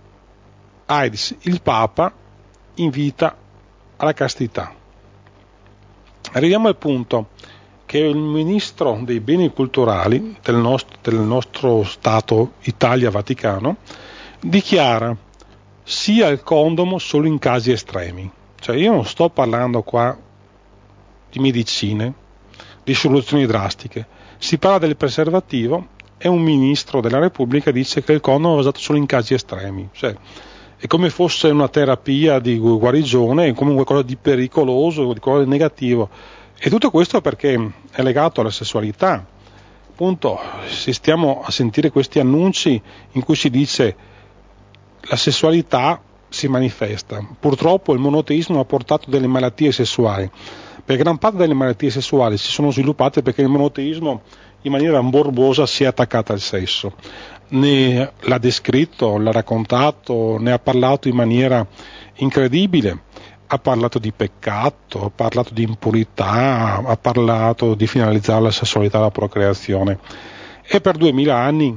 AIDS, il Papa invita alla castità. Arriviamo al punto che il ministro dei beni culturali del nostro, del nostro Stato Italia-Vaticano dichiara sia il condomo solo in casi estremi. Cioè io non sto parlando qua di medicine, di soluzioni drastiche, si parla del preservativo e un ministro della Repubblica dice che il condomo è usato solo in casi estremi. Cioè, è come fosse una terapia di guarigione, è come qualcosa di pericoloso, di qualcosa di negativo. E tutto questo perché è legato alla sessualità. Appunto, se stiamo a sentire questi annunci in cui si dice la sessualità si manifesta. Purtroppo il monoteismo ha portato delle malattie sessuali, perché gran parte delle malattie sessuali si sono sviluppate perché il monoteismo in maniera morbosa si è attaccata al sesso. Ne l'ha descritto, l'ha raccontato, ne ha parlato in maniera incredibile, ha parlato di peccato, ha parlato di impurità, ha parlato di finalizzare la sessualità alla procreazione, e per duemila anni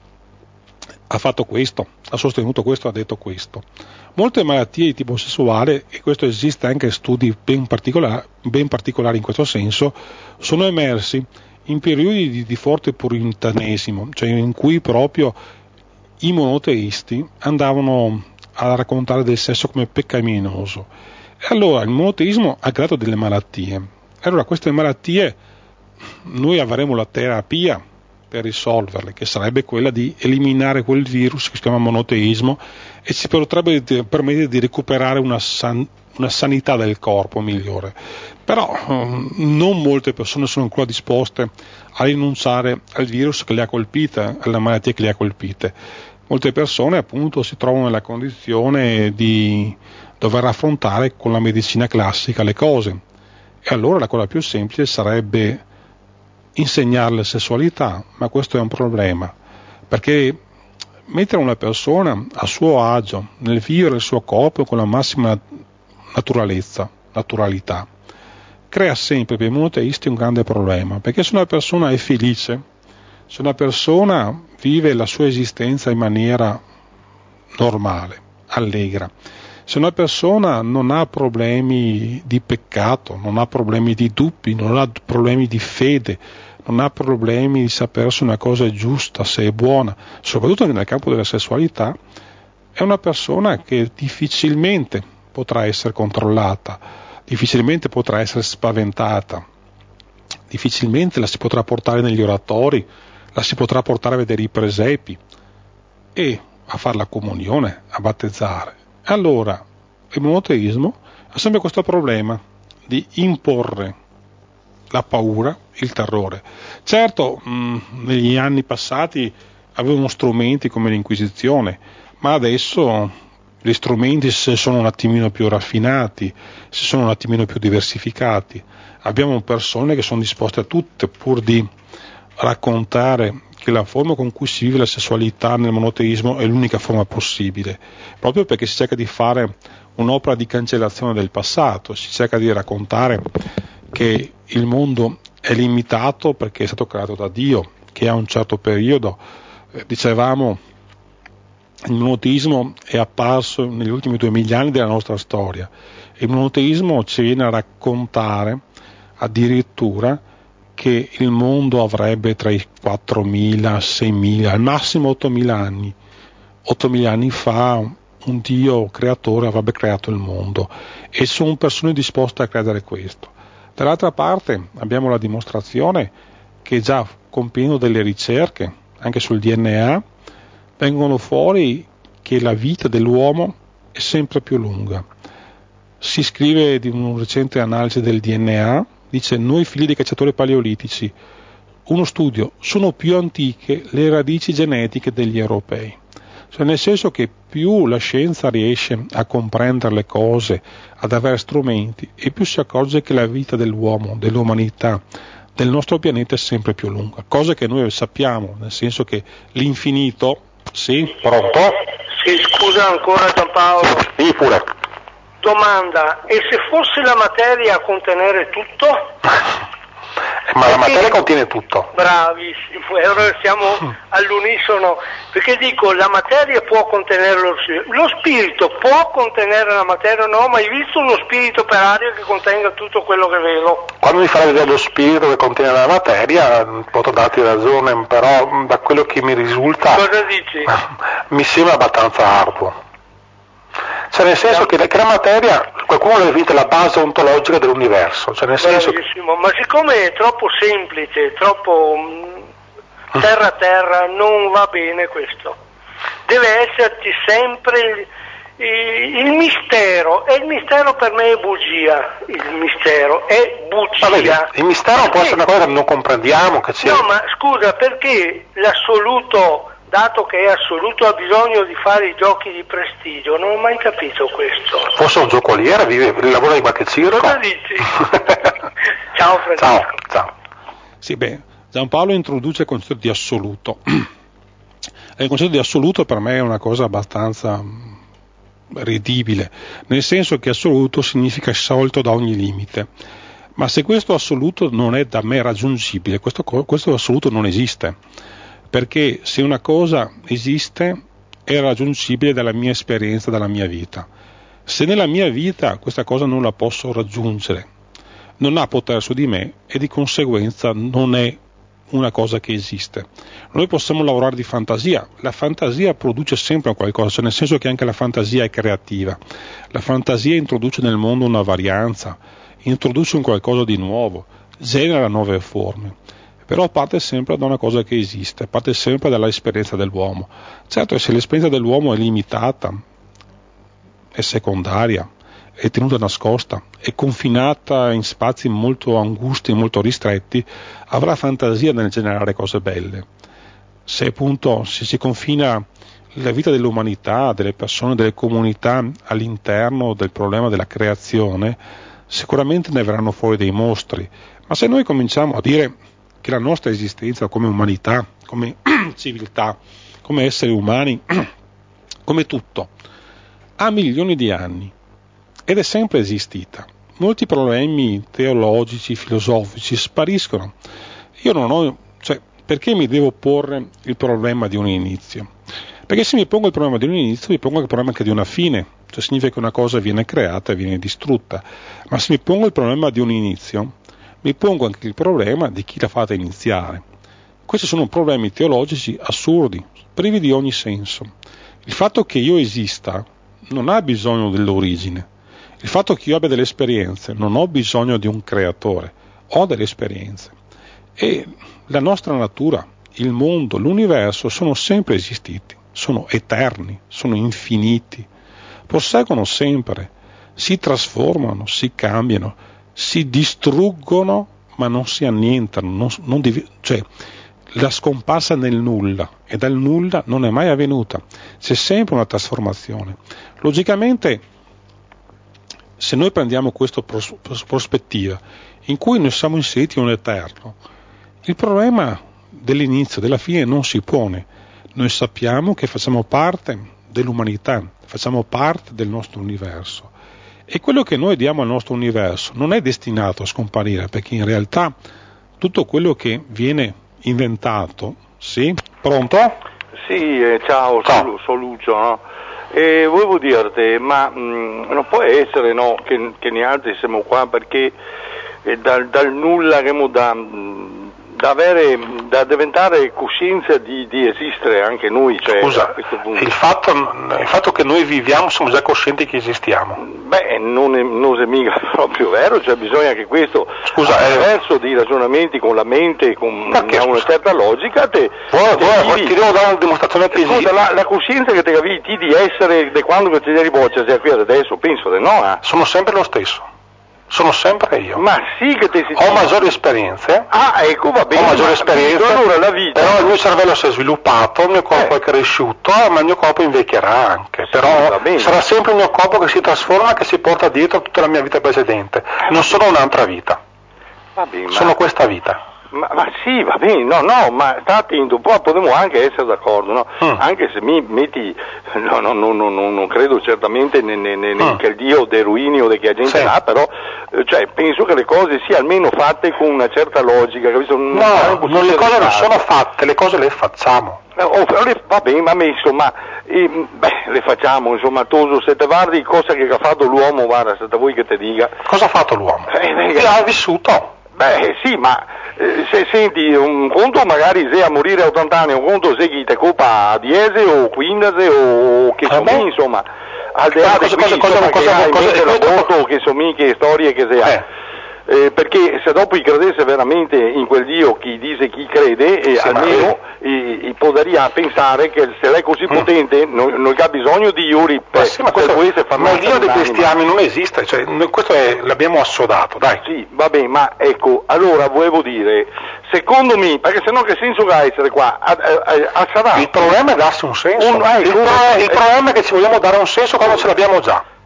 ha fatto questo, ha sostenuto questo, ha detto questo. Molte malattie di tipo sessuale, e questo esiste anche studi ben particolari, ben particolari in questo senso, sono emersi in periodi di, di forte puritanesimo, cioè in cui proprio i monoteisti andavano a raccontare del sesso come peccaminoso. E allora il monoteismo ha creato delle malattie. E allora queste malattie noi avremo la terapia per risolverle, che sarebbe quella di eliminare quel virus che si chiama monoteismo, e ci potrebbe permettere di recuperare una, san, una sanità del corpo migliore. Però um, non molte persone sono ancora disposte a rinunciare al virus che le ha colpite, alle malattie che le ha colpite. Molte persone appunto si trovano nella condizione di dover affrontare con la medicina classica le cose, e allora la cosa più semplice sarebbe insegnarle sessualità, ma questo è un problema, perché mettere una persona a suo agio nel vivere il suo corpo con la massima naturalezza, naturalità, crea sempre per i monoteisti un grande problema, perché se una persona è felice, se una persona vive la sua esistenza in maniera normale, allegra, se una persona non ha problemi di peccato, non ha problemi di dubbi, non ha problemi di fede, non ha problemi di sapere se una cosa è giusta, se è buona, soprattutto nel campo della sessualità, è una persona che difficilmente potrà essere controllata, difficilmente potrà essere spaventata, difficilmente la si potrà portare negli oratori, la si potrà portare a vedere i presepi e a fare la comunione, a battezzare. Allora, il monoteismo ha sempre questo problema di imporre la paura, il terrore. Certo, mh, negli anni passati avevano strumenti come l'Inquisizione, ma adesso gli strumenti si sono un attimino più raffinati, si sono un attimino più diversificati. Abbiamo persone che sono disposte a tutte pur di raccontare che la forma con cui si vive la sessualità nel monoteismo è l'unica forma possibile, proprio perché si cerca di fare un'opera di cancellazione del passato, si cerca di raccontare che il mondo è limitato perché è stato creato da Dio, che a un certo periodo, eh, dicevamo, il monoteismo è apparso negli ultimi duemila anni della nostra storia. Il monoteismo ci viene a raccontare addirittura che il mondo avrebbe tra i quattromila, seimila, al massimo ottomila anni. ottomila anni fa un Dio creatore avrebbe creato il mondo, e sono persone disposte a credere questo. Dall'altra parte abbiamo la dimostrazione che già compiendo delle ricerche anche sul D N A vengono fuori che la vita dell'uomo è sempre più lunga. Si scrive di una recente analisi del D N A, dice: noi figli dei cacciatori paleolitici, uno studio, sono più antiche le radici genetiche degli europei. Cioè, nel senso che più la scienza riesce a comprendere le cose, ad avere strumenti, e più si accorge che la vita dell'uomo, dell'umanità, del nostro pianeta è sempre più lunga, cosa che noi sappiamo, nel senso che l'infinito, sì, pronto? Sì, scusa ancora Giampaolo. Sì, pure. Domanda, e se fosse la materia a contenere tutto? Ma perché la materia contiene tutto. Bravi, ora siamo all'unisono, perché dico, la materia può contenere lo spirito, lo spirito può contenere la materia, non ho mai visto uno spirito per aria che contenga tutto quello che vedo. Quando mi farai vedere lo spirito che contiene la materia, potrò darti ragione, però da quello che mi risulta... Cosa dici? Mi sembra abbastanza arduo. Cioè nel senso che la, che la materia, qualcuno la definita la base ontologica dell'universo, cioè nel senso che... Ma siccome è troppo semplice, troppo mh, terra terra, non va bene questo. Deve esserci sempre il, il, il mistero, e il mistero per me è bugia, il mistero è bugia. Ma vedi, il mistero perché? Può essere una cosa che non comprendiamo, che c'è... No, ma scusa, perché l'assoluto... dato che è assoluto, ha bisogno di fare i giochi di prestigio, non ho mai capito questo. Forse un giocoliere, vive, lavora in qualche circo. Cosa dici? Ciao Francesco. Ciao, ciao. Sì, beh, Giampaolo introduce il concetto di assoluto. Il concetto di assoluto per me è una cosa abbastanza ridibile, nel senso che assoluto significa sciolto da ogni limite. Ma se questo assoluto non è da me raggiungibile, questo, questo assoluto non esiste, perché se una cosa esiste è raggiungibile dalla mia esperienza, dalla mia vita. Se nella mia vita questa cosa non la posso raggiungere, non ha potere su di me e di conseguenza non è una cosa che esiste. Noi possiamo lavorare di fantasia, la fantasia produce sempre qualcosa, cioè nel senso che anche la fantasia è creativa, la fantasia introduce nel mondo una varianza, introduce un qualcosa di nuovo, genera nuove forme, però parte sempre da una cosa che esiste, parte sempre dall'esperienza dell'uomo. Certo, se l'esperienza dell'uomo è limitata, è secondaria, è tenuta nascosta, è confinata in spazi molto angusti, molto ristretti, avrà fantasia nel generare cose belle. Se appunto se si confina la vita dell'umanità, delle persone, delle comunità all'interno del problema della creazione, sicuramente ne verranno fuori dei mostri. Ma se noi cominciamo a dire che la nostra esistenza come umanità, come civiltà, come esseri umani, come tutto, ha milioni di anni ed è sempre esistita, molti problemi teologici, filosofici spariscono. Io non ho, cioè, perché mi devo porre il problema di un inizio? Perché se mi pongo il problema di un inizio, mi pongo il problema anche di una fine, cioè significa che una cosa viene creata e viene distrutta. Ma se mi pongo il problema di un inizio, mi pongo anche il problema di chi l'ha fatta iniziare. Questi sono problemi teologici assurdi, privi di ogni senso. Il fatto che io esista non ha bisogno dell'origine. Il fatto che io abbia delle esperienze, non ho bisogno di un creatore, ho delle esperienze. E la nostra natura, il mondo, l'universo sono sempre esistiti, sono eterni, sono infiniti, proseguono sempre, si trasformano, si cambiano, si distruggono ma non si annientano, non, non div- cioè la scomparsa nel nulla, e dal nulla non è mai avvenuta, c'è sempre una trasformazione. Logicamente, se noi prendiamo questa pros- prospettiva in cui noi siamo inseriti in un eterno, il problema dell'inizio, della fine non si pone. Noi sappiamo che facciamo parte dell'umanità, facciamo parte del nostro universo, e quello che noi diamo al nostro universo non è destinato a scomparire, perché in realtà tutto quello che viene inventato, sì? Pronto? Sì, eh, ciao, ciao. Sono Lucio, no? E volevo dirti, ma mh, non può essere, no, che, che noi altri siamo qua perché eh, dal, dal nulla che da, da avere, da diventare coscienza di, di esistere anche noi, cioè, Scusa, a questo punto. Il fatto, il fatto che noi viviamo siamo già coscienti che esistiamo. Beh, non è, non è mica proprio vero, cioè bisogna che questo, Scusa, attraverso eh, dei ragionamenti con la mente, con una, una certa logica, te, vuoi, te vuoi, vivi, ti devo dare una dimostrazione più scusa, la, la coscienza che te cavi di essere, da quando che ti eri boccia, sei qui adesso, penso di no. Eh? Sono sempre lo stesso. Sono sempre io. Ma sì che ti si ho maggiori esperienze. Ah, ecco, va bene. Ho maggiori esperienze. Allora la vita. Però il mio cervello si è sviluppato, il mio corpo eh. è cresciuto, ma il mio corpo invecchierà anche. Sì, però sarà sempre il mio corpo che si trasforma, che si porta dietro tutta la mia vita precedente. Non sono un'altra vita. Va bene, sono ma... questa vita. Ma, ma sì, va bene, no, no, ma sta attento, poi potremmo anche essere d'accordo, no? Mm. Anche se mi metti, no, no, no, no, no non credo certamente ne, ne, ne, mm. che il Dio dei ruini o di che gente sì. ha, però cioè, penso che le cose siano almeno fatte con una certa logica. Capito? Non no, non le cose non sono fatte, le cose le facciamo. Oh, le, va bene, ma insomma, eh, beh, le facciamo, insomma, Toso, se te guardi cosa che ha fatto l'uomo, guarda, se te vuoi che ti dica. Cosa ha fatto l'uomo? Eh, che ha vissuto. Beh sì, ma eh, se senti un conto magari sei a morire a ottanta anni, un conto sei chi te copa a dieci o quindici o che sono, ah, insomma, al di là di qui, insomma, cosa, che hai in mente l'aborto, che sono mica storie che sei eh. eh, perché se dopo credesse veramente in quel Dio chi dice chi crede, eh, sì, almeno eh, potrebbe pensare che se lei è così mm. potente non, non ha bisogno di Iuri per, ma sì, ma per questo, ma il Dio dei cristiani non esiste, cioè, questo è, l'abbiamo assodato, dai. Sì, va bene, ma ecco, allora volevo dire, secondo me, perché sennò che senso ha essere qua? A, a, a, a il problema è darsi un senso, un, ecco, il, pro, il problema è che ci vogliamo dare un senso quando ce l'abbiamo già.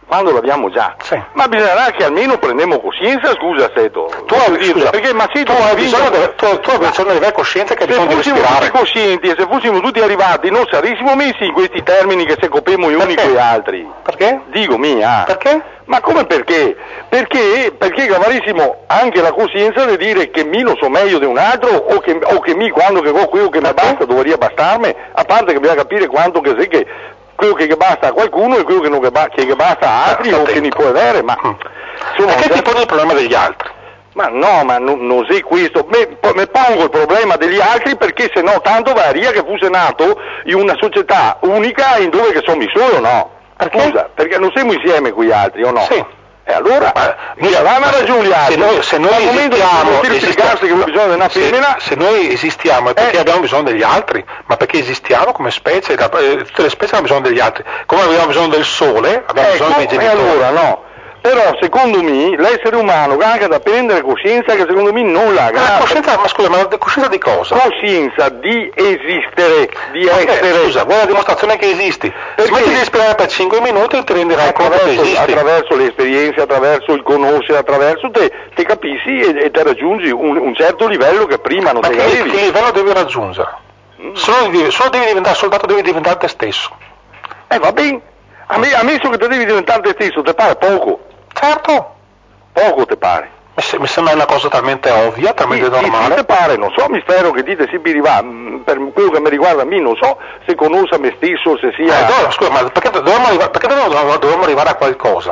quando l'abbiamo già. Sì. Ma bisognerà che almeno prendiamo coscienza, scusa Seto. Tu hai, scusa, perché, ma se tu hai bisogno di, tu, tu hai bisogno di avere coscienza che hai bisogno di respirare. Se fossimo tutti coscienti e se fossimo tutti arrivati non sarissimo messi in questi termini che se copriamo gli uni con gli altri. Perché? Dico mia. Perché? Ma come perché? Perché, perché avrissimo anche la coscienza di dire che mi non so meglio di un altro o che, o che mi quando che ho quello che mi basta dovrebbe bastarmi, a parte che bisogna capire quanto che sei che quello che basta a qualcuno e quello che, non che, ba- che basta a altri o che ne può avere, ma insomma, perché ti poni il problema degli altri? Ma no, ma non, non sei questo, mi pongo il problema degli altri perché se no tanto varia che fosse nato in una società unica in dove che sono solo, no? Perché? Scusa, perché non siamo insieme con gli altri o no? Sì. E allora, noi avevamo ragione gli altri. Se noi, se noi esistiamo, esistiamo che abbiamo bisogno di una femmina, se, se noi esistiamo è perché eh. abbiamo bisogno degli altri, ma perché esistiamo come specie, da, eh, tutte le specie hanno bisogno degli altri, come abbiamo bisogno del sole, abbiamo ecco, bisogno dei genitori. E allora no. Però secondo me l'essere umano ha anche da prendere coscienza che secondo me non l'ha. Ma coscienza, ma scusa, ma coscienza di cosa? Coscienza di esistere, di ma essere. Scusa, vuoi la dimostrazione che esisti? Se metti di respirare per cinque minuti e ti renderai conto che esisti. Attraverso le esperienze, attraverso il conoscere, attraverso te, te capisci e, e te raggiungi un, un certo livello che prima non ma te che, avevi. Che livello devi raggiungere? Mm. Solo, devi, solo devi diventare soldato, devi diventare te stesso. Eh va bene, ammesso che te devi diventare te stesso, te pare poco? Certo. Poco te pare? Mi sembra una cosa talmente ovvia, talmente sì, normale. Sì, te pare, non so, mi spero che dite si va, per quello che mi riguarda a me, non so se conosca me stesso, se sia... Eh, no, scusa, ma perché dovremmo arrivare, perché dovremmo, dovremmo arrivare a qualcosa?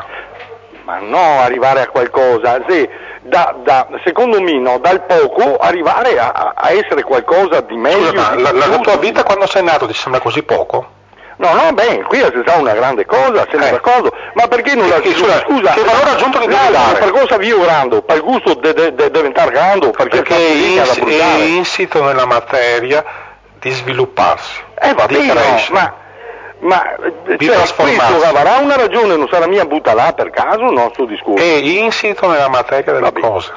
Ma no, arrivare a qualcosa, sì, da, da, secondo me no, dal poco arrivare a, a essere qualcosa di meglio. Scusa, ma di la, la tua vita quando sei nato ti sembra così poco? No, no, beh, qui è stata una grande cosa, sei eh. d'accordo, ma perché non la... Scusa, scusa, che valore aggiunto li devi no, dare? Per cosa vivo grande? Per gusto di de, de, de diventare grande? Perché, perché è, ins- è insito nella materia di svilupparsi. Eh va bene, no, ma... Ma di cioè, questo avrà una ragione, non sarà mia butta là per caso il nostro discorso? È insito nella materia delle Vabbè. cose.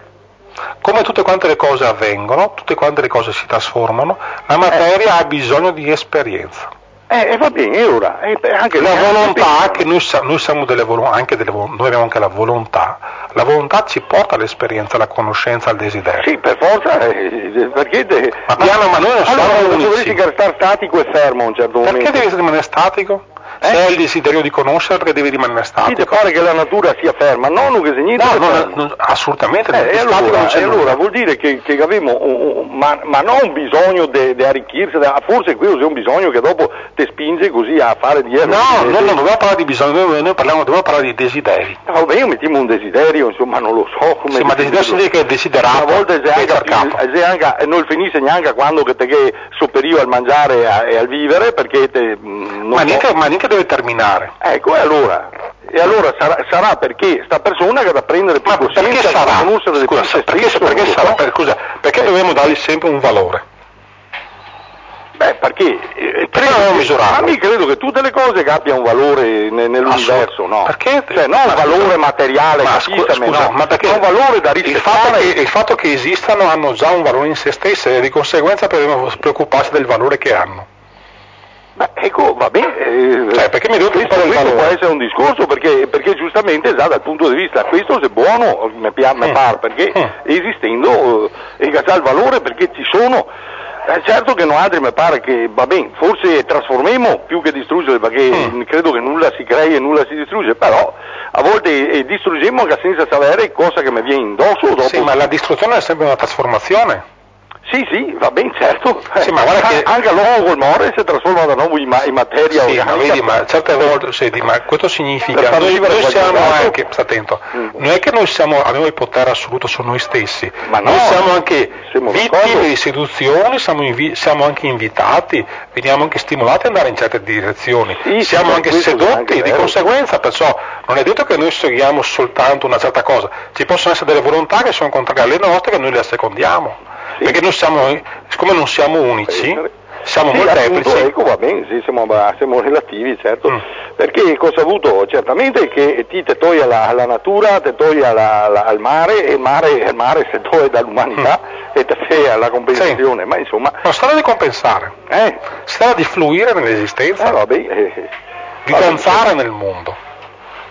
Come tutte quante le cose avvengono, tutte quante le cose si trasformano, la materia eh. ha bisogno di esperienza. Eh, va bene, ora, eh, anche la volontà, che noi, noi siamo delle volontà, anche delle noi abbiamo anche la volontà, la volontà ci porta all'esperienza, alla conoscenza, al desiderio. Sì, per forza, eh, perché... De... Ma piano, ma noi non siamo allora, unici. dovresti restare statico e fermo a un certo perché momento. Perché devi rimanere statico? Eh? Se hai il desiderio di conoscere, perché devi rimanere statico? Sì, ti pare che la natura sia ferma, non che se niente... No, non, non, assolutamente non. Eh, e allora, non c'è e allora vuol dire che, che abbiamo, un, un, ma, ma non bisogno di arricchirsi, de, forse quello è un bisogno che dopo ti spinge così a fare di... No, no, non dobbiamo parlare di bisogno, noi, noi parliamo, dobbiamo parlare di desideri. Eh, vabbè, io mettiamo un desiderio, insomma, non lo so come... Sì, ma desiderio significa che è desiderato. Una volta se anche, se anche, non finisce neanche quando che te che superiore al mangiare e al vivere, perché te... Non ma, niente, ma niente deve terminare. Ecco, e allora, e allora sarà, sarà perché sta persona che da prendere più coscienza, perché sarà? Conoscere Scusa, se perché, stesso, perché, sarà, per, scusa, perché dobbiamo dargli sempre un valore? Beh, perché, eh, perché dobbiamo misurarlo? Ma io credo che tutte le cose che abbiano un valore ne, nell'universo, no? Perché? Cioè, non un valore scusa, materiale, ma scusa, scusa, no, ma perché un valore da rispettare. Il fatto, che, il fatto che esistano hanno già un valore in se stesse e di conseguenza dobbiamo preoccuparsi del valore che hanno. Ma ecco, va bene, eh, cioè, perché mi devo questo, questo può essere un discorso perché, perché giustamente già dal punto di vista questo se buono mi mm. pare perché mm. esistendo eh, ha il valore perché ci sono eh, certo che non altri mi pare che va bene, forse trasformiamo più che distruggere perché mm. credo che nulla si crea e nulla si distrugge, però a volte eh, distruggiamo anche senza sapere cosa che mi viene indosso dopo. Sì, ma la distruzione è sempre una trasformazione. Sì, sì, va bene, certo. Sì, ma guarda che anche l'uovo col more si trasforma da nuovo in, ma- in materia sì, organica. Ma vedi, ma certe volte, senti, ma questo significa noi, noi siamo anche, sta attento, mm. non è che noi siamo, abbiamo il potere assoluto su noi stessi, ma no, noi siamo anche siamo vittime di seduzioni, siamo, invi- siamo anche invitati, veniamo anche stimolati ad andare in certe direzioni, sì, siamo anche sedotti, anche di conseguenza, perciò non è detto che noi seguiamo soltanto una certa cosa, ci possono essere delle volontà che sono contrarie alle nostre che noi le assecondiamo. Sì. Perché noi siamo, siccome non siamo unici, siamo sì, molteplici. Ecco, va bene, sì, siamo, siamo relativi, certo. Mm. Perché cosa ha avuto? Certamente che ti te toglie la, la natura, te toglie la, la, il mare, e il mare, il mare si toglie dall'umanità mm. e te fai la compensazione, sì. Ma insomma... Non si tratta di compensare, eh? si tratta di fluire nell'esistenza, eh, vabbè, eh, di danzare nel mondo.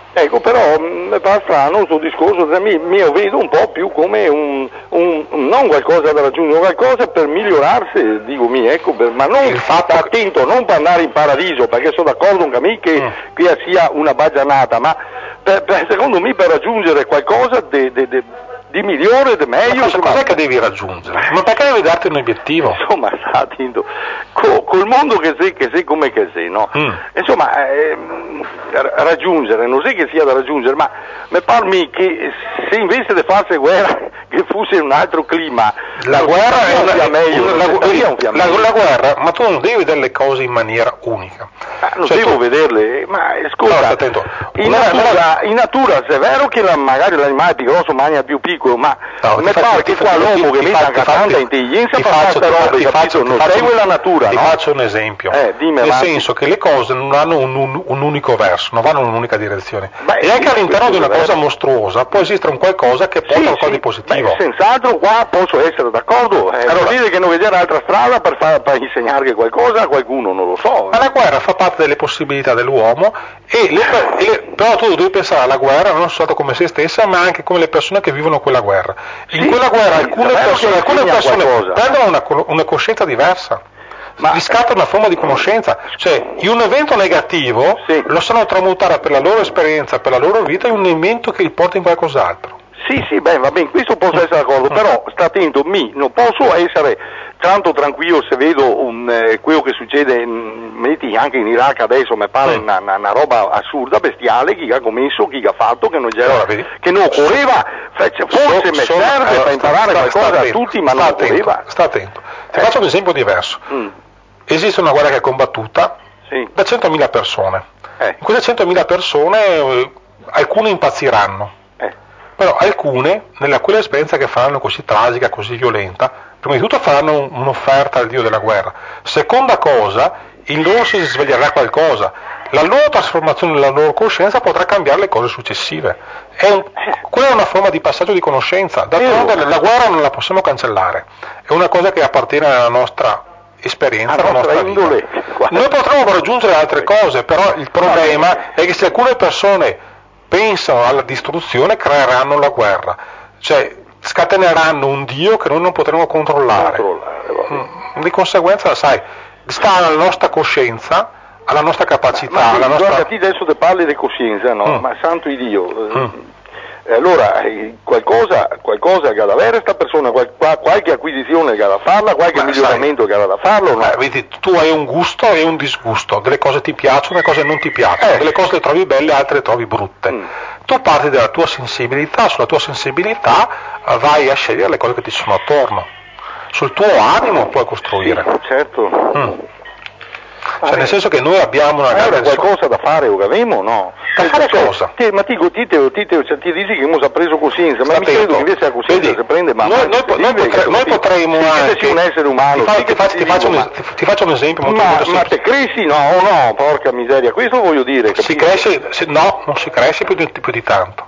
Ecco, però mi pare strano questo discorso, mi, mi vedo un po' più come un, un, non qualcosa da raggiungere, qualcosa per migliorarsi, dico mi, ecco, per, ma non fatto attento, non per andare in paradiso, perché sono d'accordo con me che mm. qui sia una bagianata, ma per, per, secondo me per raggiungere qualcosa di di migliore, di meglio. Ma cosa, cos'è che devi raggiungere? Ma perché devi darti un obiettivo? Insomma, sta attento, Co, col mondo che sei, che sei come che sei, no? Mm. Insomma, eh, raggiungere, non sei che sia da raggiungere, ma mi pare che se invece di farsi guerra che fosse un altro clima, la guerra è una, è meglio, una, la, la, la, la guerra, ma tu non devi vedere le cose in maniera unica. Ah, non cioè, devo tu... vederle, ma scusa, no, in, natura, in natura se è vero che la, magari l'animale più grosso mangia più piccolo, ma no, mi pare che qua l'uomo che mette anche tanta intelligenza per fare queste robe, capito? Non segue la natura, ti no? faccio un esempio, eh, nel avanti. senso che le cose non hanno un, un, un unico verso, non vanno in un'unica direzione. Beh, e anche all'interno di una cosa mostruosa può esistere un qualcosa che porta sì, qualcosa sì. di positivo. Beh, senz'altro qua posso essere d'accordo, eh, allora, vuol dire che non vedere un'altra strada per, far, per insegnare qualcosa a qualcuno, non lo so. Ma la guerra fa parte delle possibilità dell'uomo, e le, le, però tu devi pensare alla guerra non soltanto come se stessa, ma anche come le persone che vivono quella guerra. In sì, quella guerra sì, alcune persone, alcune persone prendono una, una coscienza diversa. Ma riscatta una forma di conoscenza, cioè in un evento negativo sì. lo sanno tramutare per la loro esperienza, per la loro vita, in un evento che li porta in qualcos'altro. Sì, sì, beh, va bene, questo posso essere d'accordo, però sta attento, mi, non posso essere tanto tranquillo se vedo un, eh, quello che succede, mh, metti anche in Iraq adesso, mi pare mm. una, una, una roba assurda, bestiale, chi ha commesso, chi ha fatto, che non, allora, che non occorreva, forse so, mi serve allora, per imparare sta, qualcosa sta a tutti, ma non attento, occorreva. Sta attento, ti eh. faccio un esempio diverso. Mm. Esiste una guerra che è combattuta sì. da centomila persone, eh. in queste centomila persone eh, alcune impazziranno. Però alcune, nella quella esperienza che faranno così tragica, così violenta, prima di tutto faranno un'offerta al dio della guerra. Seconda cosa, in loro si sveglierà qualcosa. La loro trasformazione nella loro coscienza potrà cambiare le cose successive. È un, quella è una forma di passaggio di conoscenza. D'altronde la guerra non la possiamo cancellare. È una cosa che appartiene alla nostra esperienza, alla nostra vita. Noi potremmo raggiungere altre cose, però il problema è che se alcune persone pensano alla distruzione, creeranno la guerra, cioè scateneranno un Dio che noi non potremo controllare. controllare Di conseguenza, sai, sta alla nostra coscienza, alla nostra capacità. Ma, ma alla nostra... guarda, ti adesso te parli di coscienza, no? Mm. Ma santo Dio, mm. eh, allora qualcosa, qualcosa che ha da avere questa persona, qual, qualche acquisizione che ha da farla, qualche ma miglioramento sai, che ha da farlo, no? eh, vedi, tu hai un gusto e un disgusto, delle cose ti piacciono, delle cose non ti piacciono, eh. delle cose le trovi belle, altre le trovi brutte. Mm. Tu parti dalla tua sensibilità, sulla tua sensibilità vai a scegliere le cose che ti sono attorno, sul tuo animo puoi costruire. Sì, certo. Mm. Cioè, nel senso che noi abbiamo una grande qualcosa da fare o che avemo, no? Da fare cioè, cosa? Ti, ma ti, ti, ti, ti, cioè, ti dici che uno ha preso coscienza, ma mi credo che invece la coscienza si prende, ma noi, noi, noi, potre, noi potremmo anche un essere umano. Ti, fa, ti, faccio, ti, faccio un, ti, ti faccio un esempio molto, ma, molto ma te cresci? No, no, porca miseria, questo voglio dire. Si cresce, si, no, non si cresce più di, più di tanto.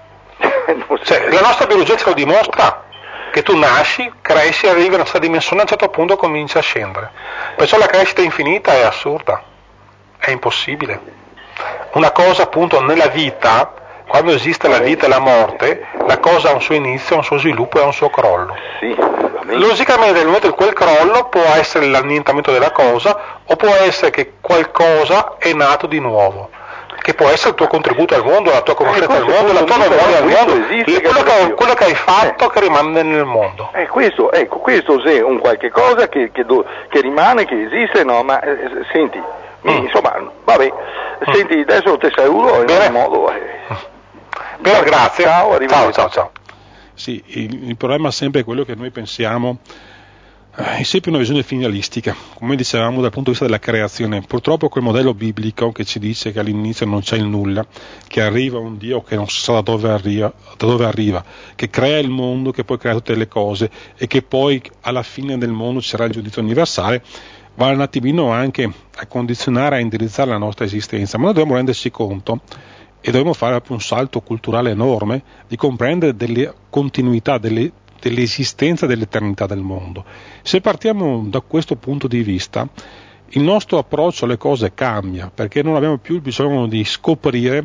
Cioè, la nostra biologia ce lo dimostra. Che tu nasci, cresci, arrivi a una certa dimensione, a un certo punto cominci a scendere. Perciò la crescita infinita è assurda, è impossibile. Una cosa appunto nella vita, quando esiste la vita e la morte, la cosa ha un suo inizio, un suo sviluppo e un suo crollo. Sì, logicamente nel momento di quel crollo può essere l'annientamento della cosa o può essere che qualcosa è nato di nuovo, che può essere il tuo contributo al mondo, la tua conoscenza del mondo, la tua memoria al mondo, esiste, quello, che, quello che hai fatto eh. che rimane nel mondo. Eh, questo, ecco, questo è un qualche cosa che, che, do, che rimane, che esiste, no, ma eh, senti, mm. insomma, vabbè, mm. senti, adesso te saluto in Bene. un modo. Eh. Bene, grazie. Ciao, ciao, ciao, ciao. Sì, il, il problema è sempre quello che noi pensiamo. È sempre una visione finalistica, come dicevamo dal punto di vista della creazione. Purtroppo quel modello biblico che ci dice che all'inizio non c'è il nulla, che arriva un Dio che non si sa da dove arriva, da dove arriva, che crea il mondo, che poi crea tutte le cose e che poi alla fine del mondo ci sarà il giudizio universale, va un attimino anche a condizionare, a indirizzare la nostra esistenza. Ma noi dobbiamo renderci conto e dobbiamo fare un salto culturale enorme di comprendere delle continuità, delle dell'esistenza dell'eternità del mondo. Se partiamo da questo punto di vista, il nostro approccio alle cose cambia, perché non abbiamo più il bisogno di scoprire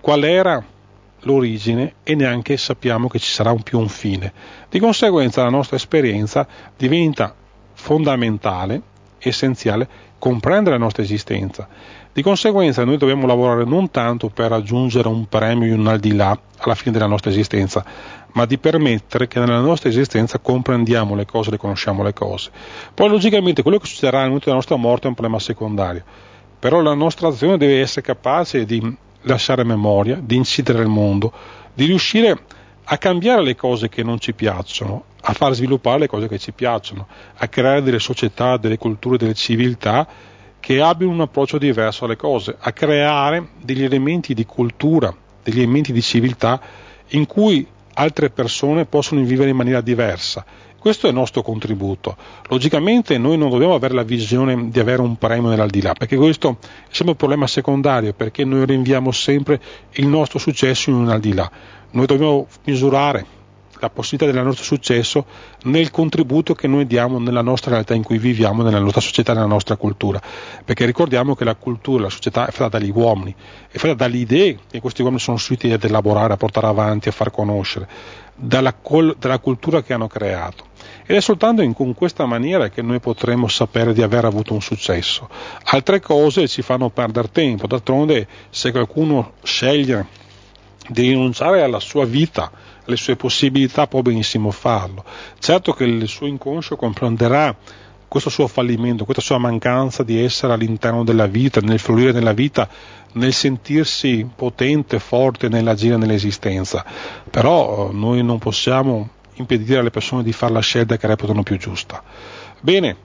qual era l'origine e neanche sappiamo che ci sarà un più un fine. Di conseguenza la nostra esperienza diventa fondamentale, essenziale, comprendere la nostra esistenza. Di conseguenza noi dobbiamo lavorare non tanto per raggiungere un premio in un al di là alla fine della nostra esistenza, ma di permettere che nella nostra esistenza comprendiamo le cose, le conosciamo le cose. Poi logicamente quello che succederà nel momento della nostra morte è un problema secondario, però la nostra azione deve essere capace di lasciare memoria, di incidere il mondo, di riuscire a cambiare le cose che non ci piacciono, a far sviluppare le cose che ci piacciono, a creare delle società, delle culture, delle civiltà che abbiano un approccio diverso alle cose, a creare degli elementi di cultura, degli elementi di civiltà in cui altre persone possono vivere in maniera diversa. Questo è il nostro contributo. Logicamente noi non dobbiamo avere la visione di avere un premio nell'aldilà, perché questo è sempre un problema secondario, perché noi rinviamo sempre il nostro successo in un aldilà. Noi dobbiamo misurare la possibilità del nostro successo nel contributo che noi diamo nella nostra realtà in cui viviamo, nella nostra società, nella nostra cultura, perché ricordiamo che la cultura, la società è fatta dagli uomini, è fatta dalle idee che questi uomini sono riusciti ad elaborare, a portare avanti, a far conoscere, dalla, col- dalla cultura che hanno creato. Ed è soltanto in, con questa maniera che noi potremo sapere di aver avuto un successo. Altre cose ci fanno perdere tempo, d'altronde se qualcuno sceglie di rinunciare alla sua vita, alle sue possibilità, può benissimo farlo. Certo che il suo inconscio comprenderà questo suo fallimento, questa sua mancanza di essere all'interno della vita, nel fluire della vita, nel sentirsi potente, forte nell'agire nell'esistenza. Però noi non possiamo impedire alle persone di fare la scelta che reputano più giusta. Bene,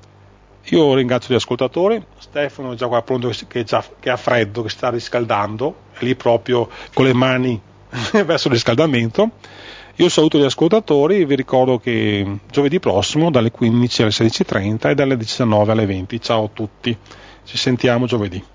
io ringrazio gli ascoltatori. Stefano è già qua pronto, che, è già, che ha freddo, che sta riscaldando, è lì proprio con le mani verso il riscaldamento. Io saluto gli ascoltatori e vi ricordo che giovedì prossimo dalle quindici alle sedici e trenta e dalle diciannove alle venti. Ciao a tutti, ci sentiamo giovedì.